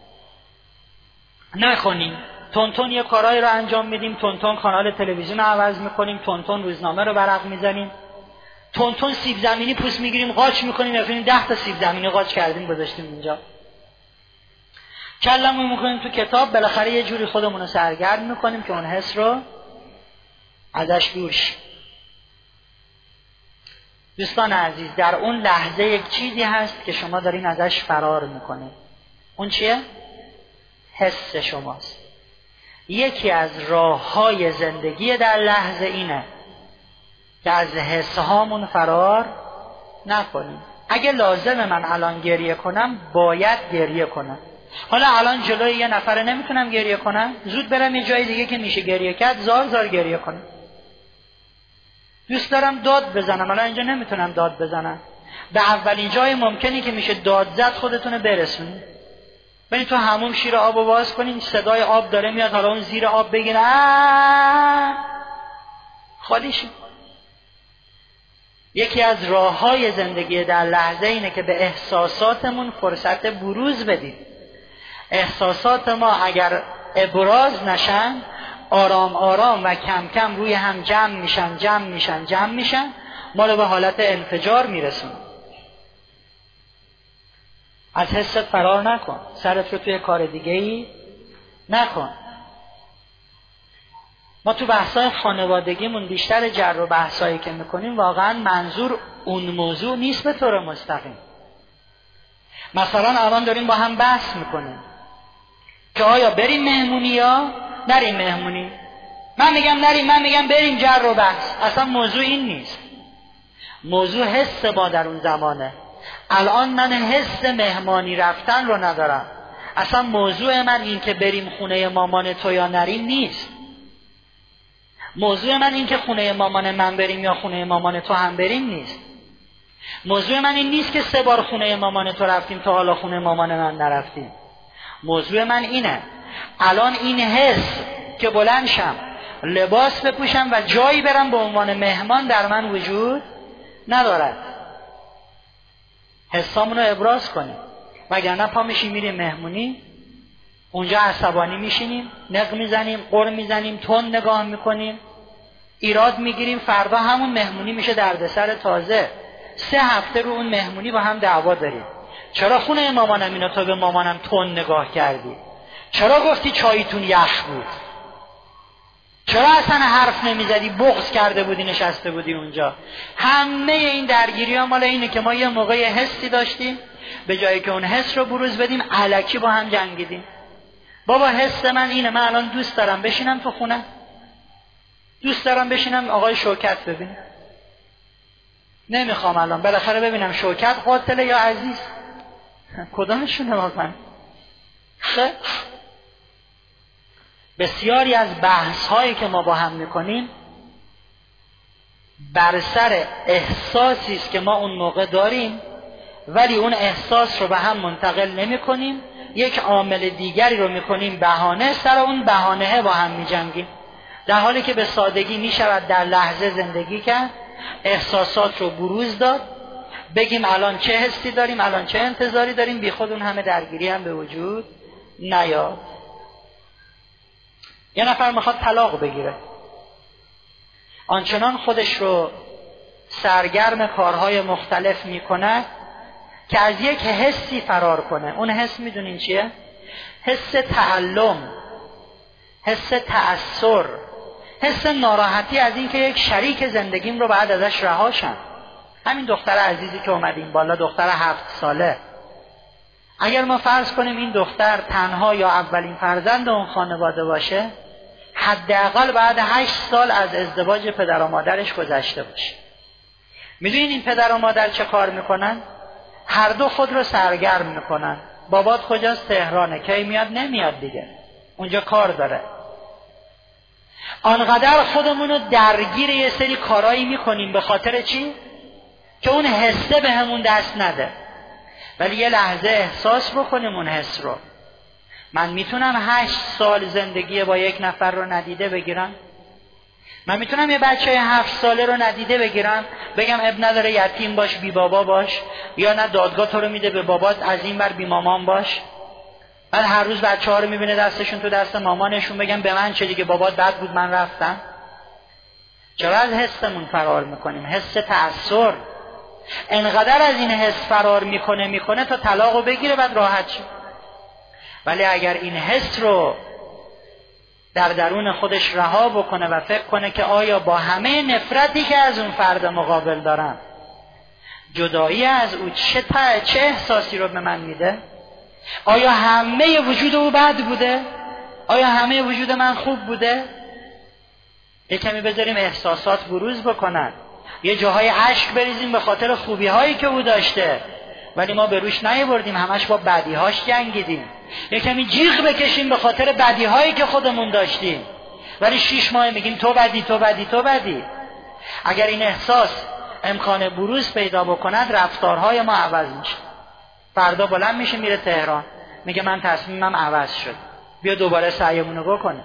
Speaker 1: نکنیم. تون تون یه کارایی رو انجام میدیم، تون تون کانال تلویزیون رو عوض میکنیم، تون تون روزنامه رو ورق میزنیم، تون تون سیب زمینی پوست میگیریم قاچ میکنیم، ببینیم ده تا سیب زمینی قاچ کردیم گذاشتیم اینجا. کلمون میکنیم تو کتاب، بالاخره یه جوری خودمون رو سرگرم میکنیم که اون حس رو ازش دور شیم. دوستان عزیز، در اون لحظه یک چیزی هست که شما دارین ازش فرار میکنید. اون چیه؟ حس شماست. یکی از راه‌های زندگی در لحظه اینه که از حس هامون فرار نکنیم. اگه لازمه من الان گریه کنم، باید گریه کنم. حالا الان جلوی یه نفره نمیتونم گریه کنم، زود برم یه جای دیگه که میشه گریه کرد، زار زار گریه کنم. دوست دارم داد بزنم، الان اینجا نمیتونم داد بزنم. به اولین جای ممکنی که میشه داد زد خودتونه برسونید. برید تو حموم شیر آب رو باز کنین، صدای آب داره میاد، حالا اون زیر آب بگین خالی شد. یکی از راه‌های زندگی در لحظه اینه که به احساساتمون فرصت بروز بدیم. احساسات ما اگر ابراز نشن، آرام آرام و کم کم روی هم جمع میشن جمع میشن جمع میشن ما رو به حالت انفجار میرسون. از حست فرار نکن، سرت رو توی کار دیگه ای نکن. ما تو بحثای خانوادگیمون بیشتر جر و بحثایی که میکنیم واقعا منظور اون موضوع نیست به طور مستقیم. مثلا الان داریم با هم بحث میکنیم که آیا بریم مهمونی یا نریم مهمونی. من میگم نریم، من میگم بریم، جر و بحث. اصلا موضوع این نیست. موضوع حس ما در اون زمانه. الان من حس مهمانی رفتن رو ندارم. اصلا موضوع من این که بریم خونه مامان تو یا نریم نیست. موضوع من این که خونه مامان من بریم یا خونه مامان تو هم بریم نیست. موضوع من این نیست که سه بار خونه مامان تو رفتیم تا حالا خونه مامان من نرفتیم. موضوع من اینه الان این حس که بلند شم لباس بپوشم و جایی برم به عنوان مهمان در من وجود ندارد. حسامون رو ابراز کنیم، وگرنه پا میشیم میریم مهمونی، اونجا عصبانی میشینیم، نق میزنیم، قر میزنیم، تون نگاه میکنیم، ایراد میگیریم، فردا همون مهمونی میشه دردسر تازه. سه هفته رو اون مهمونی با هم دعوا داریم. چرا خونه مامانم اینو تو به مامانم تون نگاه کردی؟ چرا گفتی چایتون یخ بود؟ چرا اصلا حرف نمیزدی؟ بغض کرده بودی نشسته بودی اونجا. همه این درگیری ها مال اینه که ما یه موقع حسی داشتیم، به جایی که اون حس رو بروز بدیم الکی با هم جنگیدیم. بابا حس من اینه، من الان دوست دارم بشینم تو خونه، دوست دارم بشینم آقای شوکت ببینم، نمیخوام الان بالاخره ببینم شوکت قاتله یا عزیز، کدامشونه واقعا؟ خب بسیاری از بحث هایی که ما با هم میکنیم بر سر احساسی است که ما اون موقع داریم، ولی اون احساس رو به هم منتقل نمی کنیم، یک عامل دیگری رو میکنیم بهانه، سر اون بهانه با هم میجنگیم، در حالی که به سادگی میشود در لحظه زندگی کرد، احساسات رو بروز داد، بگیم الان چه حسی داریم، الان چه انتظاری داریم، بی خود اون همه درگیری هم به وجود نیاد. یه نفر میخواد طلاق بگیره، آنچنان خودش رو سرگرم کارهای مختلف میکنه که از یک حسی فرار کنه. اون حس میدونین چیه؟ حس تعلم، حس تأثر، حس ناراحتی از این که یک شریک زندگیم رو بعد ازش رهاشم. همین دختر عزیزی که اومدیم بالا، دختر هفت ساله، اگر ما فرض کنیم این دختر تنها یا اولین فرزند اون خانواده باشه، حداقل بعد هشت سال از ازدواج پدر و مادرش گذشته باشه. میدونین این پدر و مادر چه کار میکنن؟ هر دو خود رو سرگرم میکنن. بابات کجاست؟ تهرانه. کی میاد؟ نمیاد دیگه، اونجا کار داره. آنقدر خودمون رو درگیر یه سری کارایی میکنیم به خاطر چی؟ که اون حسه به همون دست نده. ولی یه لحظه احساس بکنیم اون حس رو. من میتونم هشت سال زندگی با یک نفر رو ندیده بگیرم؟ من میتونم یه بچه هفت ساله رو ندیده بگیرم بگم اب نداره یتیم باش، بی بابا باش، یا نه دادگاه تو رو میده به بابات، از این بر بی مامان باش؟ بعد هر روز بچه ها رو میبینه دستشون تو دست مامانشون، بگم به من چه دیگه، بابات بد بود من رفتم. چرا از حسمون فرار میکنیم؟ حس تأثر انقدر از این حس فرار میکنه میکنه تا طلاقو بگیره بعد راحت شه. ولی اگر این حس رو در درون خودش رها بکنه و فکر کنه که آیا با همه نفرتی که از اون فرد مقابل دارم، جدایی از او چه تا چه احساسی رو به من میده؟ آیا همه وجود او بد بوده؟ آیا همه وجود من خوب بوده؟ یه کمی بذاریم احساسات بروز بکنن، یه جاهای اشک بریزیم به خاطر خوبی هایی که او داشته ولی ما به روش نیاوردیم، همش با بدی هاش جنگیدیم. یه کمی جیغ بکشیم به خاطر بدی هایی که خودمون داشتیم ولی شیش ماه میگیم تو بدی تو بدی تو بدی. اگر این احساس امکان بروز پیدا بکند، رفتارهای ما عوض میشه. فردا بلند میشه میره تهران، میگه من تصمیمم عوض شد، بیا دوباره سعیمونو بکنه.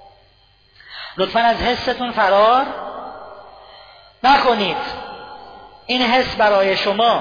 Speaker 1: لطفاً از حستون فرار نکنید. این حس برای شما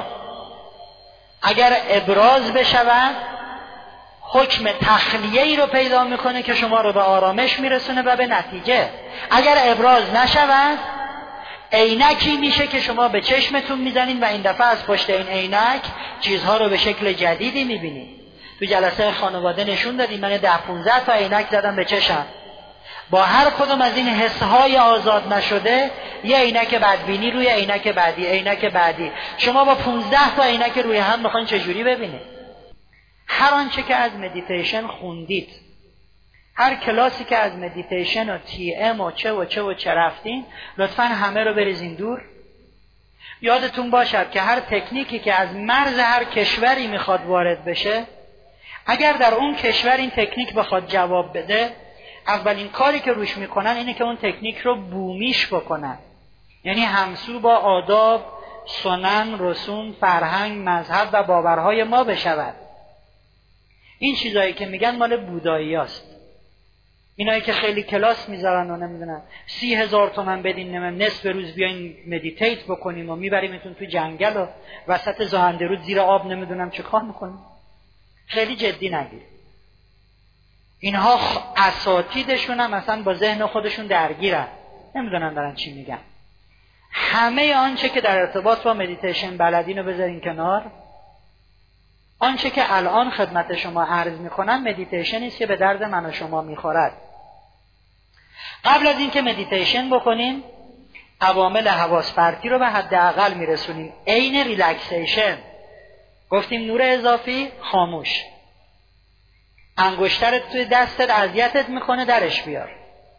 Speaker 1: اگر ابراز بشود حکم تخلیه‌ای رو پیدا میکنه که شما رو به آرامش میرسونه و به نتیجه. اگر ابراز نشود عینکی میشه که شما به چشمتون میزنین و این دفعه از پشت این عینک چیزها رو به شکل جدیدی میبینید. تو جلسه خانواده نشون دادیم، من ده پونزده تا عینک زدم به چشم، با هر کدوم از این حسهای آزاد نشده یه عینک بدبینی روی عینک بعدی، عینک بعدی. شما با پونزده تا عینک روی هم میخواین چجوری ببینید؟ هر آنچه که از مدیتیشن خوندید، هر کلاسی که از مدیتیشن و تی ام و چه و چه و چه رفتین، لطفاً همه رو بریزین دور. یادتون باشد که هر تکنیکی که از مرز هر کشوری میخواد وارد بشه، اگر در اون کشور این تکنیک بخواد جواب بده، اولین کاری که روش میکنن اینه که اون تکنیک رو بومیش بکنن، یعنی همسو با آداب، سنن، رسوم، فرهنگ، مذهب و باورهای ما بشود. این چیزایی که میگن مال بودایی هست. اینایی که خیلی کلاس میذارن و نمیدونم سی هزار تومن بدین نمیدونم نصف روز بیاین مدیتیت بکنیم و میبریمتون تو جنگل و وسط زاهندرود زیر آب نمیدونم چه کار میکنیم. خیلی جدی نگیر. اینها اساتیدشون هم مثلا با ذهن خودشون درگیرن، نمیدونن دارن چی میگن. همه آنچه که در ارتباط با مدیتیشن بلدین رو بذارین کنار. آنچه که الان خدمت شما عرض میکنم مدیتیشنی است که به درد من و شما میخورد. قبل از اینکه مدیتیشن بکنین عوامل حواس پرتی رو به حداقل میرسونیم. عین ریلکسیشن گفتیم نور اضافی خاموش. انگشترت توی دستت اذیتت میکنه درش بیار.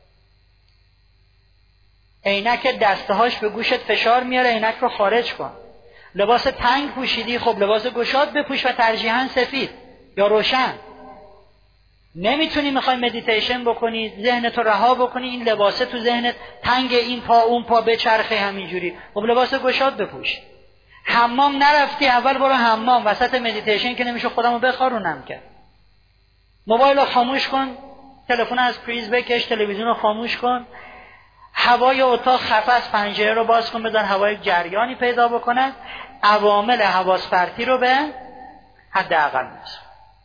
Speaker 1: عینک دستهاش به گوشت فشار میاره عینک رو خارج کن. لباس تنگ پوشیدی خب لباس گشاد بپوش و ترجیحاً سفید یا روشن. نمیتونی میخوای مدیتیشن بکنی ذهنتو رها بکنی این لباسه تو ذهنت تنگ این پا اون پا بچرخه همینجوری خب لباس گشاد بپوش. حمام نرفتی اول برو حمام. وسط مدیتیشن که نمیشه خودمو بخارونم که. موبایل رو خاموش کن، تلفن از پریز بکش، تلویزیون رو خاموش کن، هوای اتاق خفه است، پنجره رو باز کن بذار هوای جریانی پیدا بکنه. عوامل حواس پرتی رو به حداقل میرسون.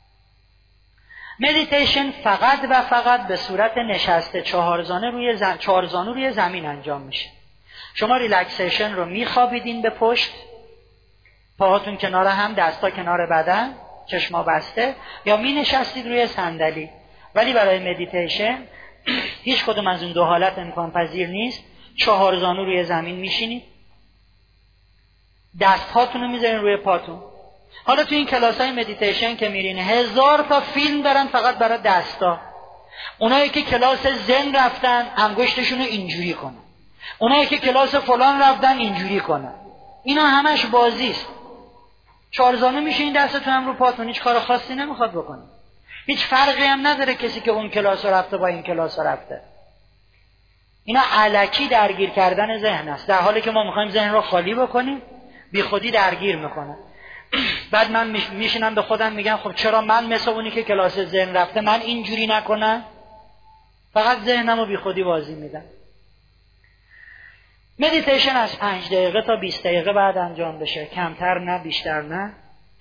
Speaker 1: مدیتیشن فقط و فقط به صورت نشسته چهارزانه روی زم... چهارزانو روی زمین انجام میشه. شما ریلکسیشن رو میخوابیدین به پشت، پاهاتون کنار هم، دستا کنار بدن، چشما بسته، یا می نشستید روی صندلی. ولی برای مدیتیشن هیچ کدوم از اون دو حالت امکان پذیر نیست. چهار زانو روی زمین میشینید، دست هاتون رو میذارین روی پاتون. حالا تو این کلاس های مدیتیشن که میرین هزار تا فیلم دارن فقط برای دستا. اونایی که کلاس زن رفتن انگشتشون رو اینجوری کنن، اونایی که کلاس فلان رفتن اینجوری کنن. اینا همش بازیست. چهار زانو میشین دستتون هم رو پاتون، هیچ کار خاصی نمیخواد بکنه. هیچ فرقی هم نداره کسی که اون کلاس رفته با این کلاس رفته. اینا الکی درگیر کردن ذهن است، در حالی که ما میخوایم ذهن رو خالی بکنیم بی خودی درگیر میکنه. بعد من میشینم به خودم میگم خب چرا من مثل اونی که کلاس ذهن رفته من اینجوری نکنم؟ فقط ذهنم رو بی خودی بازی میدم. مدیتیشن از پنج دقیقه تا بیست دقیقه بعد انجام بشه، کمتر نه بیشتر نه.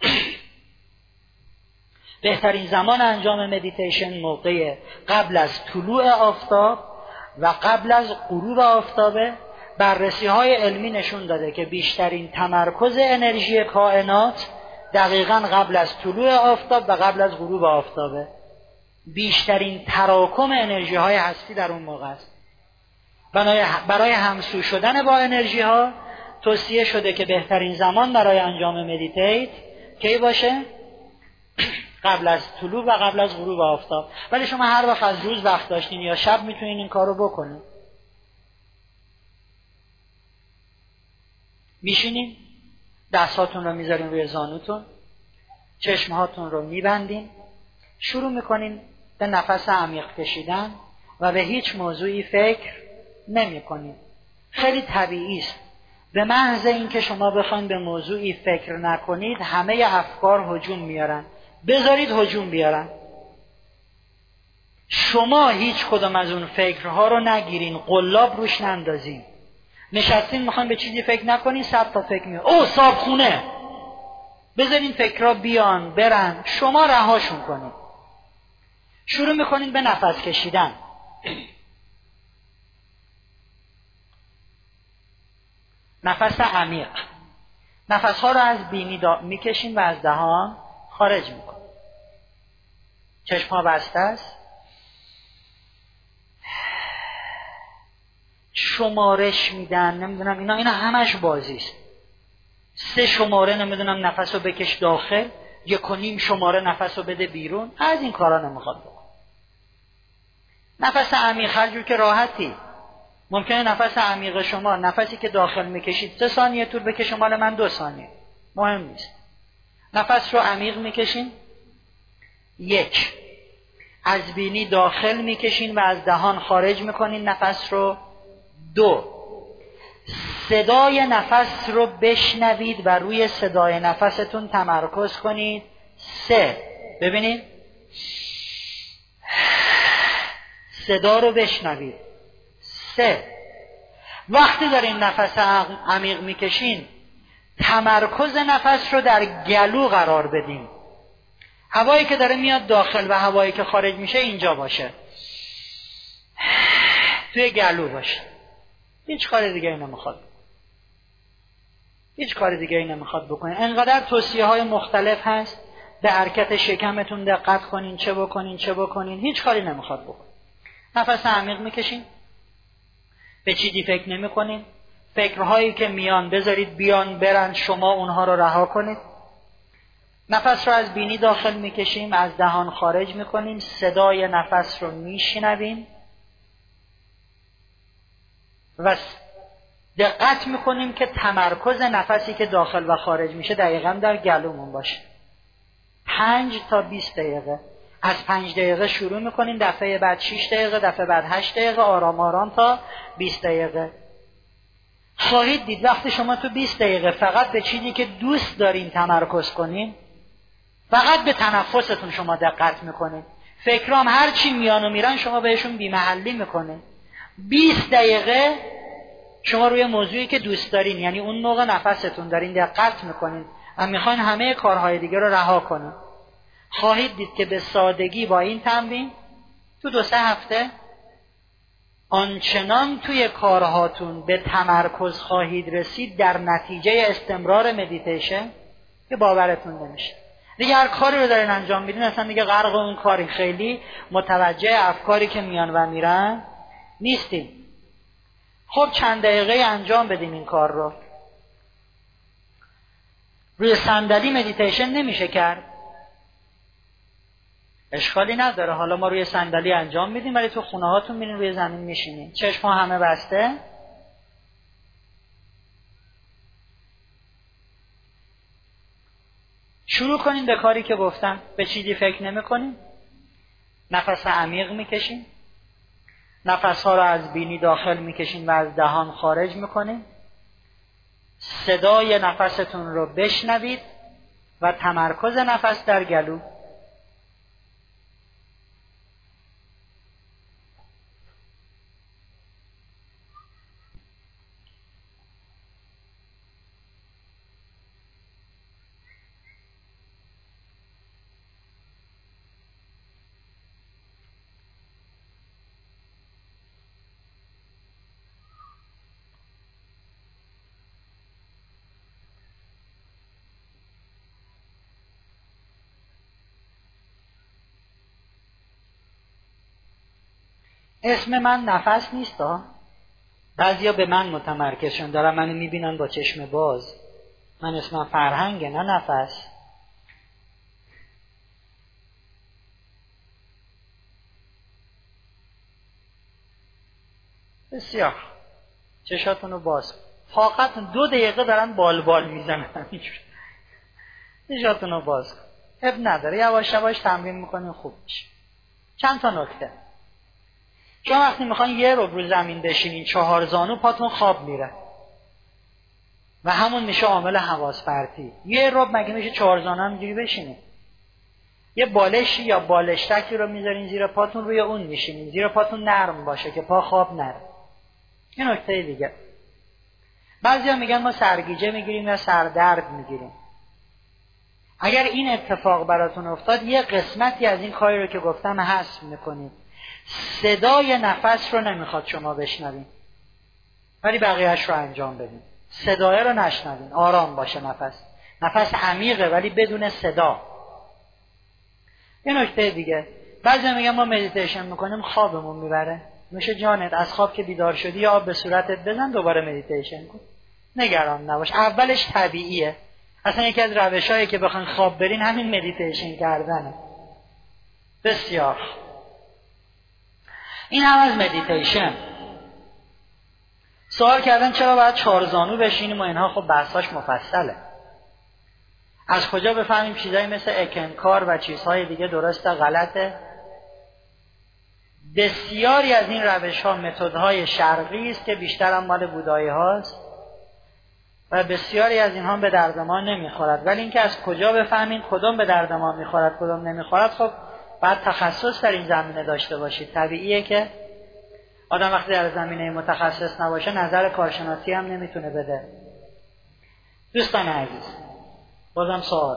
Speaker 1: بهترین زمان انجام مدیتیشن موقع قبل از طلوع آفتاب و قبل از غروب آفتابه. بررسی های علمی نشون داده که بیشترین تمرکز انرژی کائنات دقیقاً قبل از طلوع آفتاب و قبل از غروب آفتابه. بیشترین تراکم انرژی های هستی در اون موقع است. برای همسو شدن با انرژی ها توصیه شده که بهترین زمان برای انجام مدیتیت کی باشه؟ قبل از طلوع و قبل از غروب آفتاب. ولی شما هر وقت از روز وقت داشتین یا شب میتونین این کارو بکنین. میشینین، دستاتون رو میذارین روی زانوتون، چشمهاتون رو میبندین، شروع میکنین به نفس عمیق کشیدن و به هیچ موضوعی فکر نمی کنید. خیلی طبیعی است. به محض اینکه شما بخواید به موضوعی فکر نکنید همه افکار هجوم میارن. بذارید هجوم بیارن. شما هیچ کدام از اون فکرها رو نگیرین، قلاب روش نندازین. نشستین میخواین به چیزی فکر نکنین، صد تا فکر میاد. او صابخونه. بذارین فکرها بیان برن، شما رهاشون کنید. شروع میکنین به نفس کشیدن. نفس عمیق. نفس ها رو از بینی دا... میکشین و از دهان خارج میکنین. چشم ها بسته است. شمارش میدن، نمیدونم اینا اینا همش بازیست. سه شماره نمیدونم نفس رو بکش داخل، یک و نیم شماره نفس رو بده بیرون. از این کارا نمیخواد بکن. نفس عمیق هر جور که راحتی. ممکنه نفس عمیق شما نفسی که داخل میکشید سه ثانیه طول بکشه، مال من دو ثانیه، مهم نیست. نفس رو عمیق میکشین، یک، از بینی داخل میکشین و از دهان خارج میکنین نفس رو. دو، صدای نفس رو بشنوید و روی صدای نفستون تمرکز کنید. سه، ببینید صدا رو بشنوید. سه، وقتی دارین نفس عمیق میکشین تمرکز نفس رو در گلو قرار بدین. هوایی که داره میاد داخل و هوایی که خارج میشه اینجا باشه، توی گلو باشه. هیچ کار دیگه ای نمیخواد، هیچ کار دیگه ای نمیخواد بکنین. انقدر توصیه های مختلف هست، به حرکت شکمتون دقت کنین، چه بکنین چه بکنین، هیچ کاری نمیخواد بکنین. نفس عمیق میکشین، به چیزی فکر نمی کنین، فکرهایی که میان بذارید بیان برن، شما اونها رو رها کنید. نفس رو از بینی داخل میکشیم، از دهان خارج میکنیم، صدای نفس رو میشنویم و دقت میکنیم که تمرکز نفسی که داخل و خارج میشه دقیقاً در گلومون باشه. پنج تا بیست دقیقه. از پنج دقیقه شروع میکنیم، دفعه بعد شش دقیقه، دفعه بعد هشت دقیقه، آرام آرام تا بیست دقیقه. خواهید دید وقتی شما تو بیست دقیقه فقط به چیزی که دوست دارین تمرکز کنین، فقط به تنفستون شما دقت میکنین، فکرام هر چی میان و میرن شما بهشون بی‌محلی میکنین. بیست دقیقه شما روی موضوعی که دوست دارین، یعنی اون موقع نفستون دارین دقت میکنین و میخواین همه کارهای دیگه رو رها کنین. خواهید دید که به سادگی با این تمرین تو دو سه هفته آنچنان توی کارهاتون به تمرکز خواهید رسید در نتیجه استمرار مدیتیشن که باورتون نمیشه. دیگه هر کاری رو دارین انجام میدین اصلا دیگه غرق اون کاری، خیلی متوجه افکاری که میان و میرن نیستین. خب چند دقیقه انجام بدیم این کار رو. روی صندلی مدیتیشن نمیشه کرد، اشکالی نداره. حالا ما روی صندلی انجام میدیم ولی تو خونه هاتون میرین روی زمین میشینین، چشم ها همه بسته. شروع کنین به کاری که گفتم، به چیزی فکر نمی کنین، نفس عمیق میکشین، نفس ها رو از بینی داخل میکشین و از دهان خارج میکنین، صدای نفستون رو بشنوید و تمرکز نفس در گلو. اسم من نفس نیست ها. بعضیا به من متمرکزشون دارن، منو میبینن با چشم باز. من اسمم فرهنگه نه نفس. بسیار چشاتون رو باز، فقط دو دقیقه دارن بال بال میزنن. چشاتون رو باز، اب نداره، یواش یواش تمرین میکنین خوب میشه. چند تا نکته. شما وقتی میخواین یه ربع رو زمین بشینین، چهار زانو پاتون خواب میره و همون میشه عامل حواس پرتی. یه ربع مگه میشه چهار زانو همینجوری بشینین؟ یه بالشی یا بالشتکی رو میذارین زیر پاتون، روی اون میشینین، زیر پاتون نرم باشه که پا خواب نره. این نکته دیگه. بعضیا میگن ما سرگیجه میگیریم یا سردرد میگیریم. اگر این اتفاق براتون افتاد، یه قسمتی از این کاری رو که گفتم حذف میکنید. صدای نفس رو نمیخواد شما بشنوین ولی بقیهش رو انجام بدین. صدای رو نشنوین، آرام باشه نفس. نفس عمیقه ولی بدون صدا. یه نکته دیگه، بعضی میگن ما مدیتیشن میکنیم خوابمون میبره. میشه جانت از خواب که بیدار شدی یا آب به صورتت بزن دوباره مدیتیشن کن. نگران نباش، اولش طبیعیه. اصلا یکی از روشایی که بخواین خواب برین همین مدیتیشن کردنه. بسیار. این هم از مدیتیشن. سوال کردن چرا باید چهار زانو بشینیم و اینها، خب بحثاش مفصله. از کجا بفهمیم چیزایی مثل اکنکار و چیزهای دیگه درسته غلطه؟ بسیاری از این روش ها متدهای شرقی است که بیشتر هم مال بودایی هاست و بسیاری از اینها به درد ما نمیخورد. ولی اینکه از کجا بفهمیم کدوم به درد ما میخورد کدوم نمیخورد، خب باید تخصص در این زمینه داشته باشید. طبیعیه که آدم وقتی در زمینه متخصص نباشه نظر کارشناسی هم نمیتونه بده. دوستان عزیز، بازم سوال.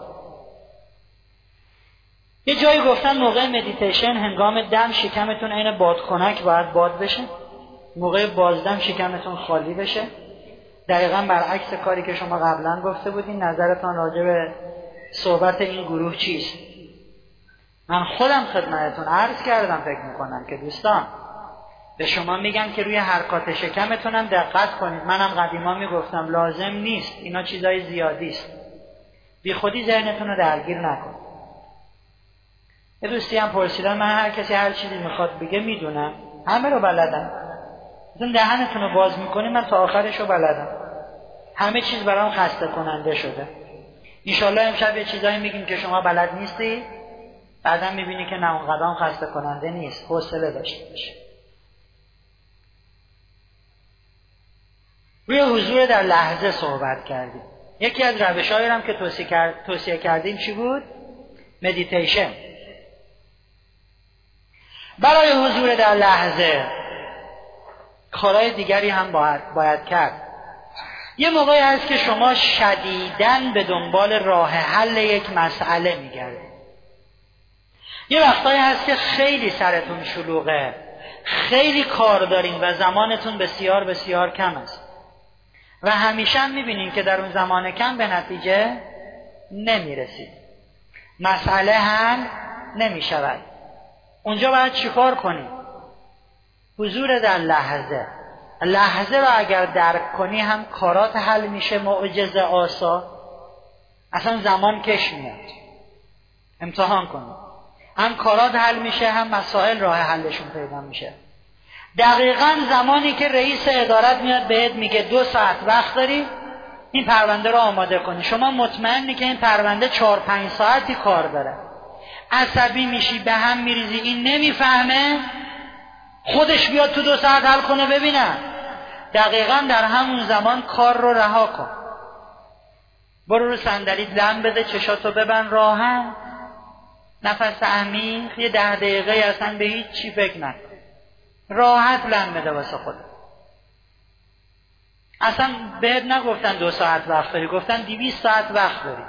Speaker 1: یه جایی گفتن موقع مدیتیشن هنگام دم شکمتون عین بادکنک باید باد بشه، موقع بازدم شکمتون خالی بشه. دقیقاً برعکس کاری که شما قبلا گفته بودین. نظرتان راجع به صحبت این گروه چیست؟ من خودم خدمتتون عرض کردم، فکر میکنم که دوستان به شما میگم که روی حرکات شکمتون هم دقت کنید. منم قدیما میگفتم لازم نیست، اینا چیزای زیادی است، بی خودی ذهنتون رو درگیر نکن. یه دوستی هم پرسیدن، من هر کسی هر چیزی میخواد بگه میدونم، همه رو بلدم، مثلا دهنتون رو باز میکنی من تا آخرش رو بلدم، همه چیز برام خسته کننده شده. انشالله امشب یه چیزایی میگیم که شما بلد نیستی، بعدا میبینی که نه اونقدر خسته کننده نیست. حوصله داشته باش. روی حضور در لحظه صحبت کردیم. یکی از روش‌هایی هم که توصیه, کرد، توصیه کردیم چی بود؟ مدیتیشن. برای حضور در لحظه کارهای دیگری هم باید, باید کرد. یه موقعی هست که شما شدیداً به دنبال راه حل یک مسئله میگردید. یه وقتایی هست که خیلی سرتون شلوغه، خیلی کار دارین و زمانتون بسیار بسیار کم است و همیشه هم میبینین که در اون زمان کم به نتیجه نمیرسید، مسئله هم نمیشود. اونجا باید چیکار کنی؟ حضور در لحظه. لحظه رو اگر درک کنی هم کارات حل میشه، معجزه آسا، اصلا زمان کش میاد. امتحان کنی، هم کارات حل میشه هم مسائل راه حلشون پیدا میشه. دقیقاً زمانی که رئیس ادارت میاد بهت میگه دو ساعت وقت داری این پرونده رو آماده کنی، شما مطمئنی که این پرونده چهار پنج ساعتی کار داره، عصبی میشی، به هم میریزی، این نمیفهمه، خودش بیاد تو دو ساعت حل کنه ببینم. دقیقاً در همون زمان کار رو رها کن، برو رو صندلیت لم بده، چشاتو ببند، راحت نفس عمیق، یه ده دقیقه اصلا به هیچ چی فکر نکن، راحت لم بده واسه خودت. اصلا بهت نگفتن دو ساعت وقت داری، گفتن دویست ساعت وقت داری.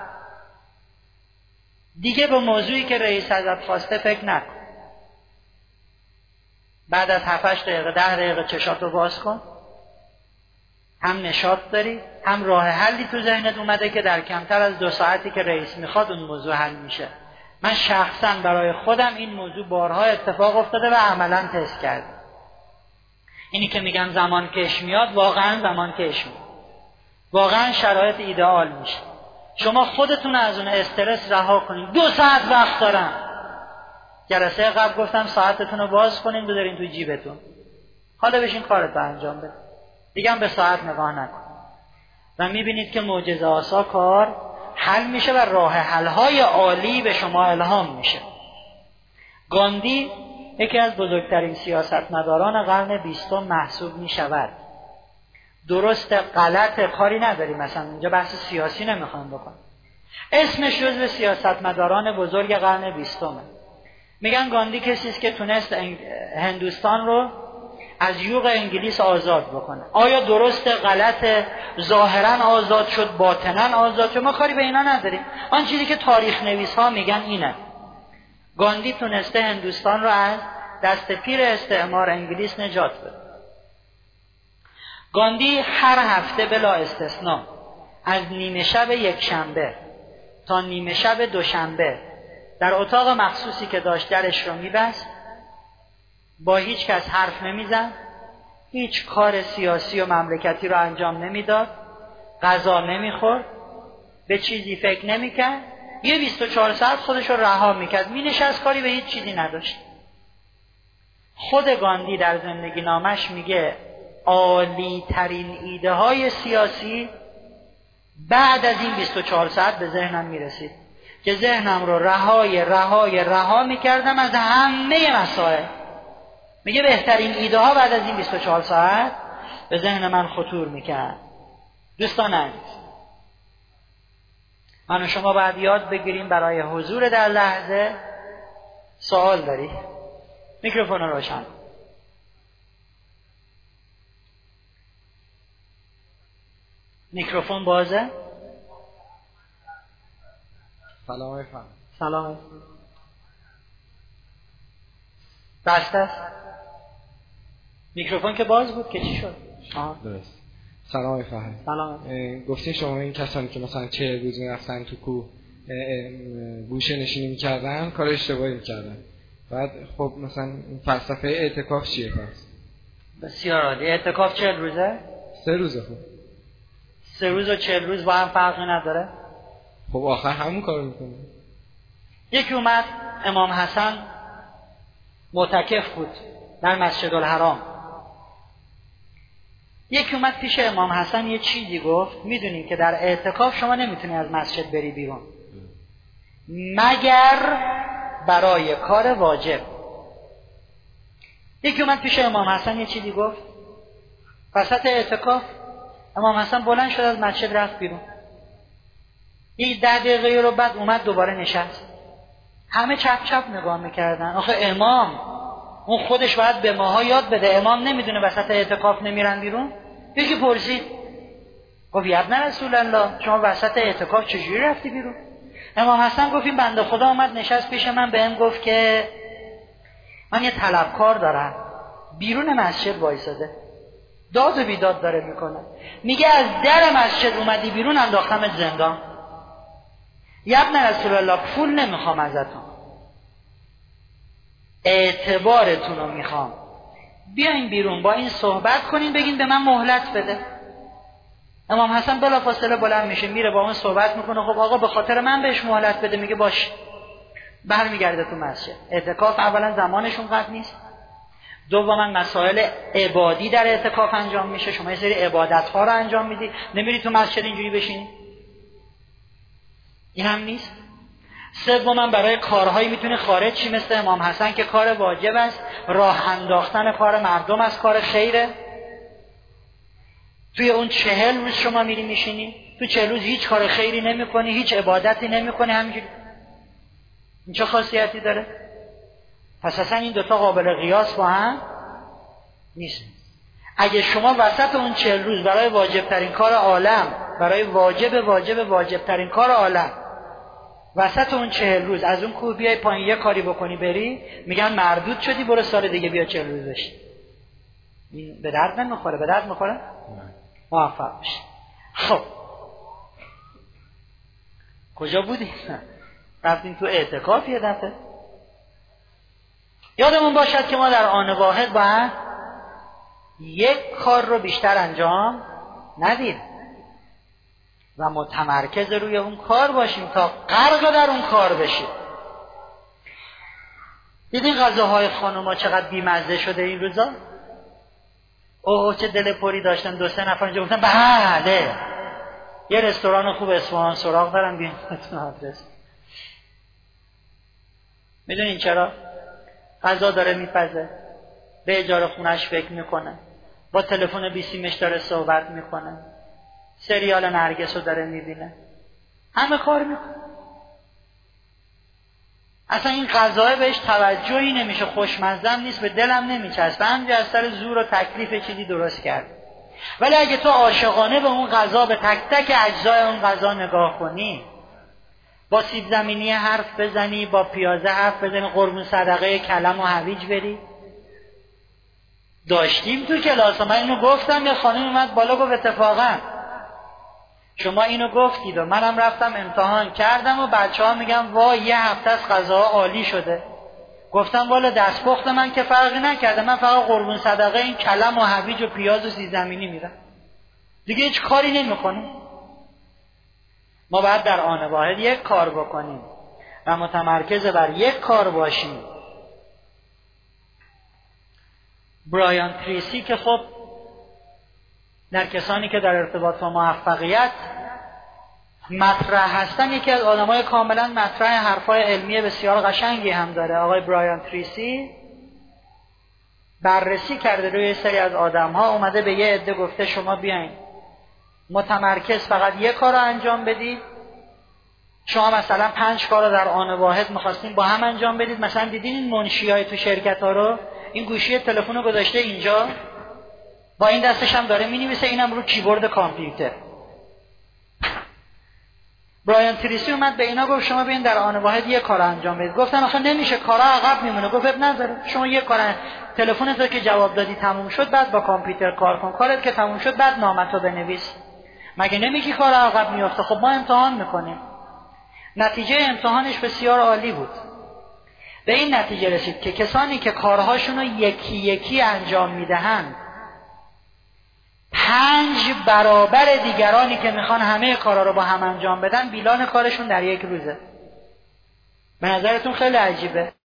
Speaker 1: دیگه به موضوعی که رئیس ازت خواسته فکر نکن. بعد از هفت هشت دقیقه ده دقیقه چشاتو باز کن، هم نشاط داری، هم راه حلی تو ذهنت اومده که در کمتر از دو ساعتی که رئیس میخواد اون موضوع حل میشه. من شخصا برای خودم این موضوع بارها اتفاق افتاده و عملا تست کردم. اینی که میگم زمان کش میاد، واقعا زمان کش میاد، واقعا شرایط ایدئال میشه. شما خودتون از اون استرس رها کنید. دو ساعت وقت دارم. جلسه قبل گفتم ساعتتون رو باز کنین، بذارین تو جیبتون، حالا بشین کارتو انجام بده، دیگه هم به ساعت نگاه نکن و میبینید که معجزه آسا کار حل میشه و راه حل‌های عالی به شما الهام میشه. گاندی یکی از بزرگترین سیاستمداران قرن بیستم محسوب میشود. درست غلط کاری نداریم، مثلا اینجا بحث سیاسی نمیخوام بکنم، اسمش جزو سیاستمداران بزرگ قرن بیستمه. میگن گاندی کسی است که تونست هندوستان رو از یوغ انگلیس آزاد بکنه. آیا درست غلط، ظاهرا آزاد شد، باطنا آزاد شد، ما کاری به اینا نداریم. آن چیزی که تاریخ نویس ها میگن اینه، گاندی تونسته هندوستان رو از دست پیر استعمار انگلیس نجات بده. گاندی هر هفته بلا استثناء از نیمه شب یک شنبه تا نیمه شب دوشنبه در اتاق مخصوصی که داشت درش رو میبست، با هیچ کس حرف نمیزد، هیچ کار سیاسی و مملکتی رو انجام نمیداد، غذا نمیخورد، به چیزی فکر نمیکرد، یه بیست و چهار ساعت خودش رو رها میکرد، مینشست، کاری به هیچ چیزی نداشت. خود گاندی در زندگی نامش میگه عالی ترین ایده های سیاسی بعد از این بیست و چهار ساعت به ذهنم میرسید که ذهنم رو رهای رهای رها میکردم از همه مسائل. میگه بهترین ایده ها بعد از این بیست و چهار ساعت به ذهن من خطور میکرد. دوستان عزیز، من و شما باید یاد بگیریم برای حضور در لحظه سوال داری؟ میکروفون رو روشن. میکروفون بازه؟
Speaker 6: سلام علیکم.
Speaker 1: سلام. بسته است؟ میکروفون که باز بود که چی شد؟ آه.
Speaker 6: درست. سلام علیکم.
Speaker 1: سلام.
Speaker 6: گفتین شما این کسانی که مثلا چه روز میرفتن تو کوه گوشه نشینی میکردن کار اشتباهی میکردن. بعد خب مثلا فلسفه اعتکاف چیه پس؟
Speaker 1: بسیار عالی. اعتکاف چهل روزه؟
Speaker 6: سه روزه. خب
Speaker 1: سه روز و چهل روز با هم فرقی نداره؟
Speaker 6: خب آخر همون کار میکنه.
Speaker 1: یکی اومد امام حسن معتکف بود در مسجد الحرام. یکی اومد پیش امام حسن یه چیزی گفت. میدونین که در اعتکاف شما نمیتونی از مسجد بری بیرون مگر برای کار واجب. یکی اومد پیش امام حسن یه چیزی گفت وسط اعتکاف. امام حسن بلند شد از مسجد رفت بیرون. یک ده دقیقه رو بعد اومد دوباره نشست. همه چپ چپ نگاه میکردن. آخه امام اون خودش باید به ماها یاد بده. امام نمیدونه وسط اعتکاف نمیرن بیرون؟ یکی پرسید گفت یا ابن رسول الله شما وسط اعتکاف چجوری رفتی بیرون؟ امام حسن گفت این بنده خدا اومد نشست پیش من بهم گفت که من یه طلبکار دارم بیرون مسجد وایساده داد و بیداد داره میکنه. میگه از در مسجد اومدی بیرون انداختمت زندان. یا ابن رسول الله پول نمیخوام ازتون، اعتبارتون رو میخوام. بیاین بیرون با این صحبت کنین بگین به من مهلت بده. امام حسن بلافاصله بلند میشه میره با اون صحبت میکنه. خب آقا به خاطر من بهش مهلت بده. میگه باش. برمیگرده تو مسجد. اعتکاف اولا زمانشون قد نیست، دوما مسائل عبادی در اعتکاف انجام میشه. شما یه سری عبادت ها رو انجام میدی، نمیری تو مسجد اینجوری بشینی. این هم نیست. سوما برای کارهایی میتونه خارج چی مثل امام حسن که کار واجب است، راه انداختن کار مردم از کار خیره. توی اون چهل روز شما میری میشینی، تو چهل روز هیچ کار خیری نمی کنی، هیچ عبادتی نمی کنی، همینجوری. این چه خاصیتی داره؟ پس اصلا این دوتا قابل قیاس با هم نیست. اگه شما وسط اون چهل روز برای واجب ترین کار عالم، برای واجب واجب واجب ترین کار عالم، وسط اون چهل روز از اون کوه بیای پایین یه کاری بکنی بری، میگن مردود شدی، برو سال دیگه بیا چهل روز بشی. این به درد نمیخوره. به درد میخوره؟ موفق بشی. خب کجا بودی؟ رفتیم تو اعتکاف یه دفعه. یادمون باشد که ما در آن واحد باید یک کار رو بیشتر انجام ندیم و متمرکز روی اون کار باشیم تا غرق در اون کار بشیم. دیدین غذاهای خانوما چقدر بیمزه شده این روزا؟ اوه چه دل پری داشتن. دو سه نفر اینجا گفتن بله یه رستوران خوب اصفهان سراغ دارم بیاین تو آدرس. میدونین چرا؟ غذا داره میپزه، به اجاره خونش فکر میکنه، با تلفن بیسیمش داره صحبت میکنه، سریال نرگس رو داره میبینه، همه کار میکنه. اصلا این غذا بهش توجهی نمیشه، خوشمزه نیست، به دلم نمیچسبه، همینجا از سر زور و تکلیف چیزی درست کرد. ولی اگه تو عاشقانه به اون غذا، به تک تک اجزای اون غذا نگاه کنی، با سیب زمینی حرف بزنی، با پیازه حرف بزنی، قربون صدقه کلم و هویج بری. داشتیم تو کلاس، من اینو گفتم، یه خانم اومد بالا گفت اتفاقا شما اینو گفتید و منم رفتم امتحان کردم و بچه ها میگن وای یه هفته از غذاها عالی شده. گفتم والا دستپخت من که فرقی نکرده، من فقط قربون صدقه این کلم و هویج و پیاز و سیب زمینی میرم، دیگه هیچ کاری نمیکنم. ما باید در آن واحد یک کار بکنیم و متمرکز بر یک کار باشیم. برایان تریسی که خب در کسانی که در ارتباط با موفقیت مطرح هستن، یکی از آدمای کاملا مطرح حرفای علمی بسیار قشنگی هم داره. آقای برایان تریسی بررسی کرده روی سری از آدم‌ها، اومده به یه عده گفته شما بیاین متمرکز فقط یک کار رو انجام بدید شما مثلا پنج کار رو در آن واحد می‌خواستین با هم انجام بدید، مثلا دیدین این منشیای تو شرکت ها رو، این گوشی تلفن رو گذاشته اینجا، با این دستش هم داره می‌نویسه، اینم رو کیبورد کامپیوتر. برایان تریسی اومد به اینا گفت شما بیاین در آن واحد یک کار انجام بدید. گفتن آخه نمیشه، کارا عقب میمونه. گفت اب نداره، شما یک کار تلفنت رو که جواب دادی تموم شد، بعد با کامپیوتر کار کن، کارت که تموم شد بعد نامتو بنویس. مگه نمیگی کار عقب میفته؟ خب ما امتحان میکنیم. نتیجه امتحانش بسیار عالی بود. به این نتیجه رسید که کسانی که کارهاشون رو یکی یکی انجام میدهند پنج برابر دیگرانی که میخوان همه کارا رو با هم انجام بدن بیلان کارشون در یک روزه. به نظرتون خیلی عجیبه؟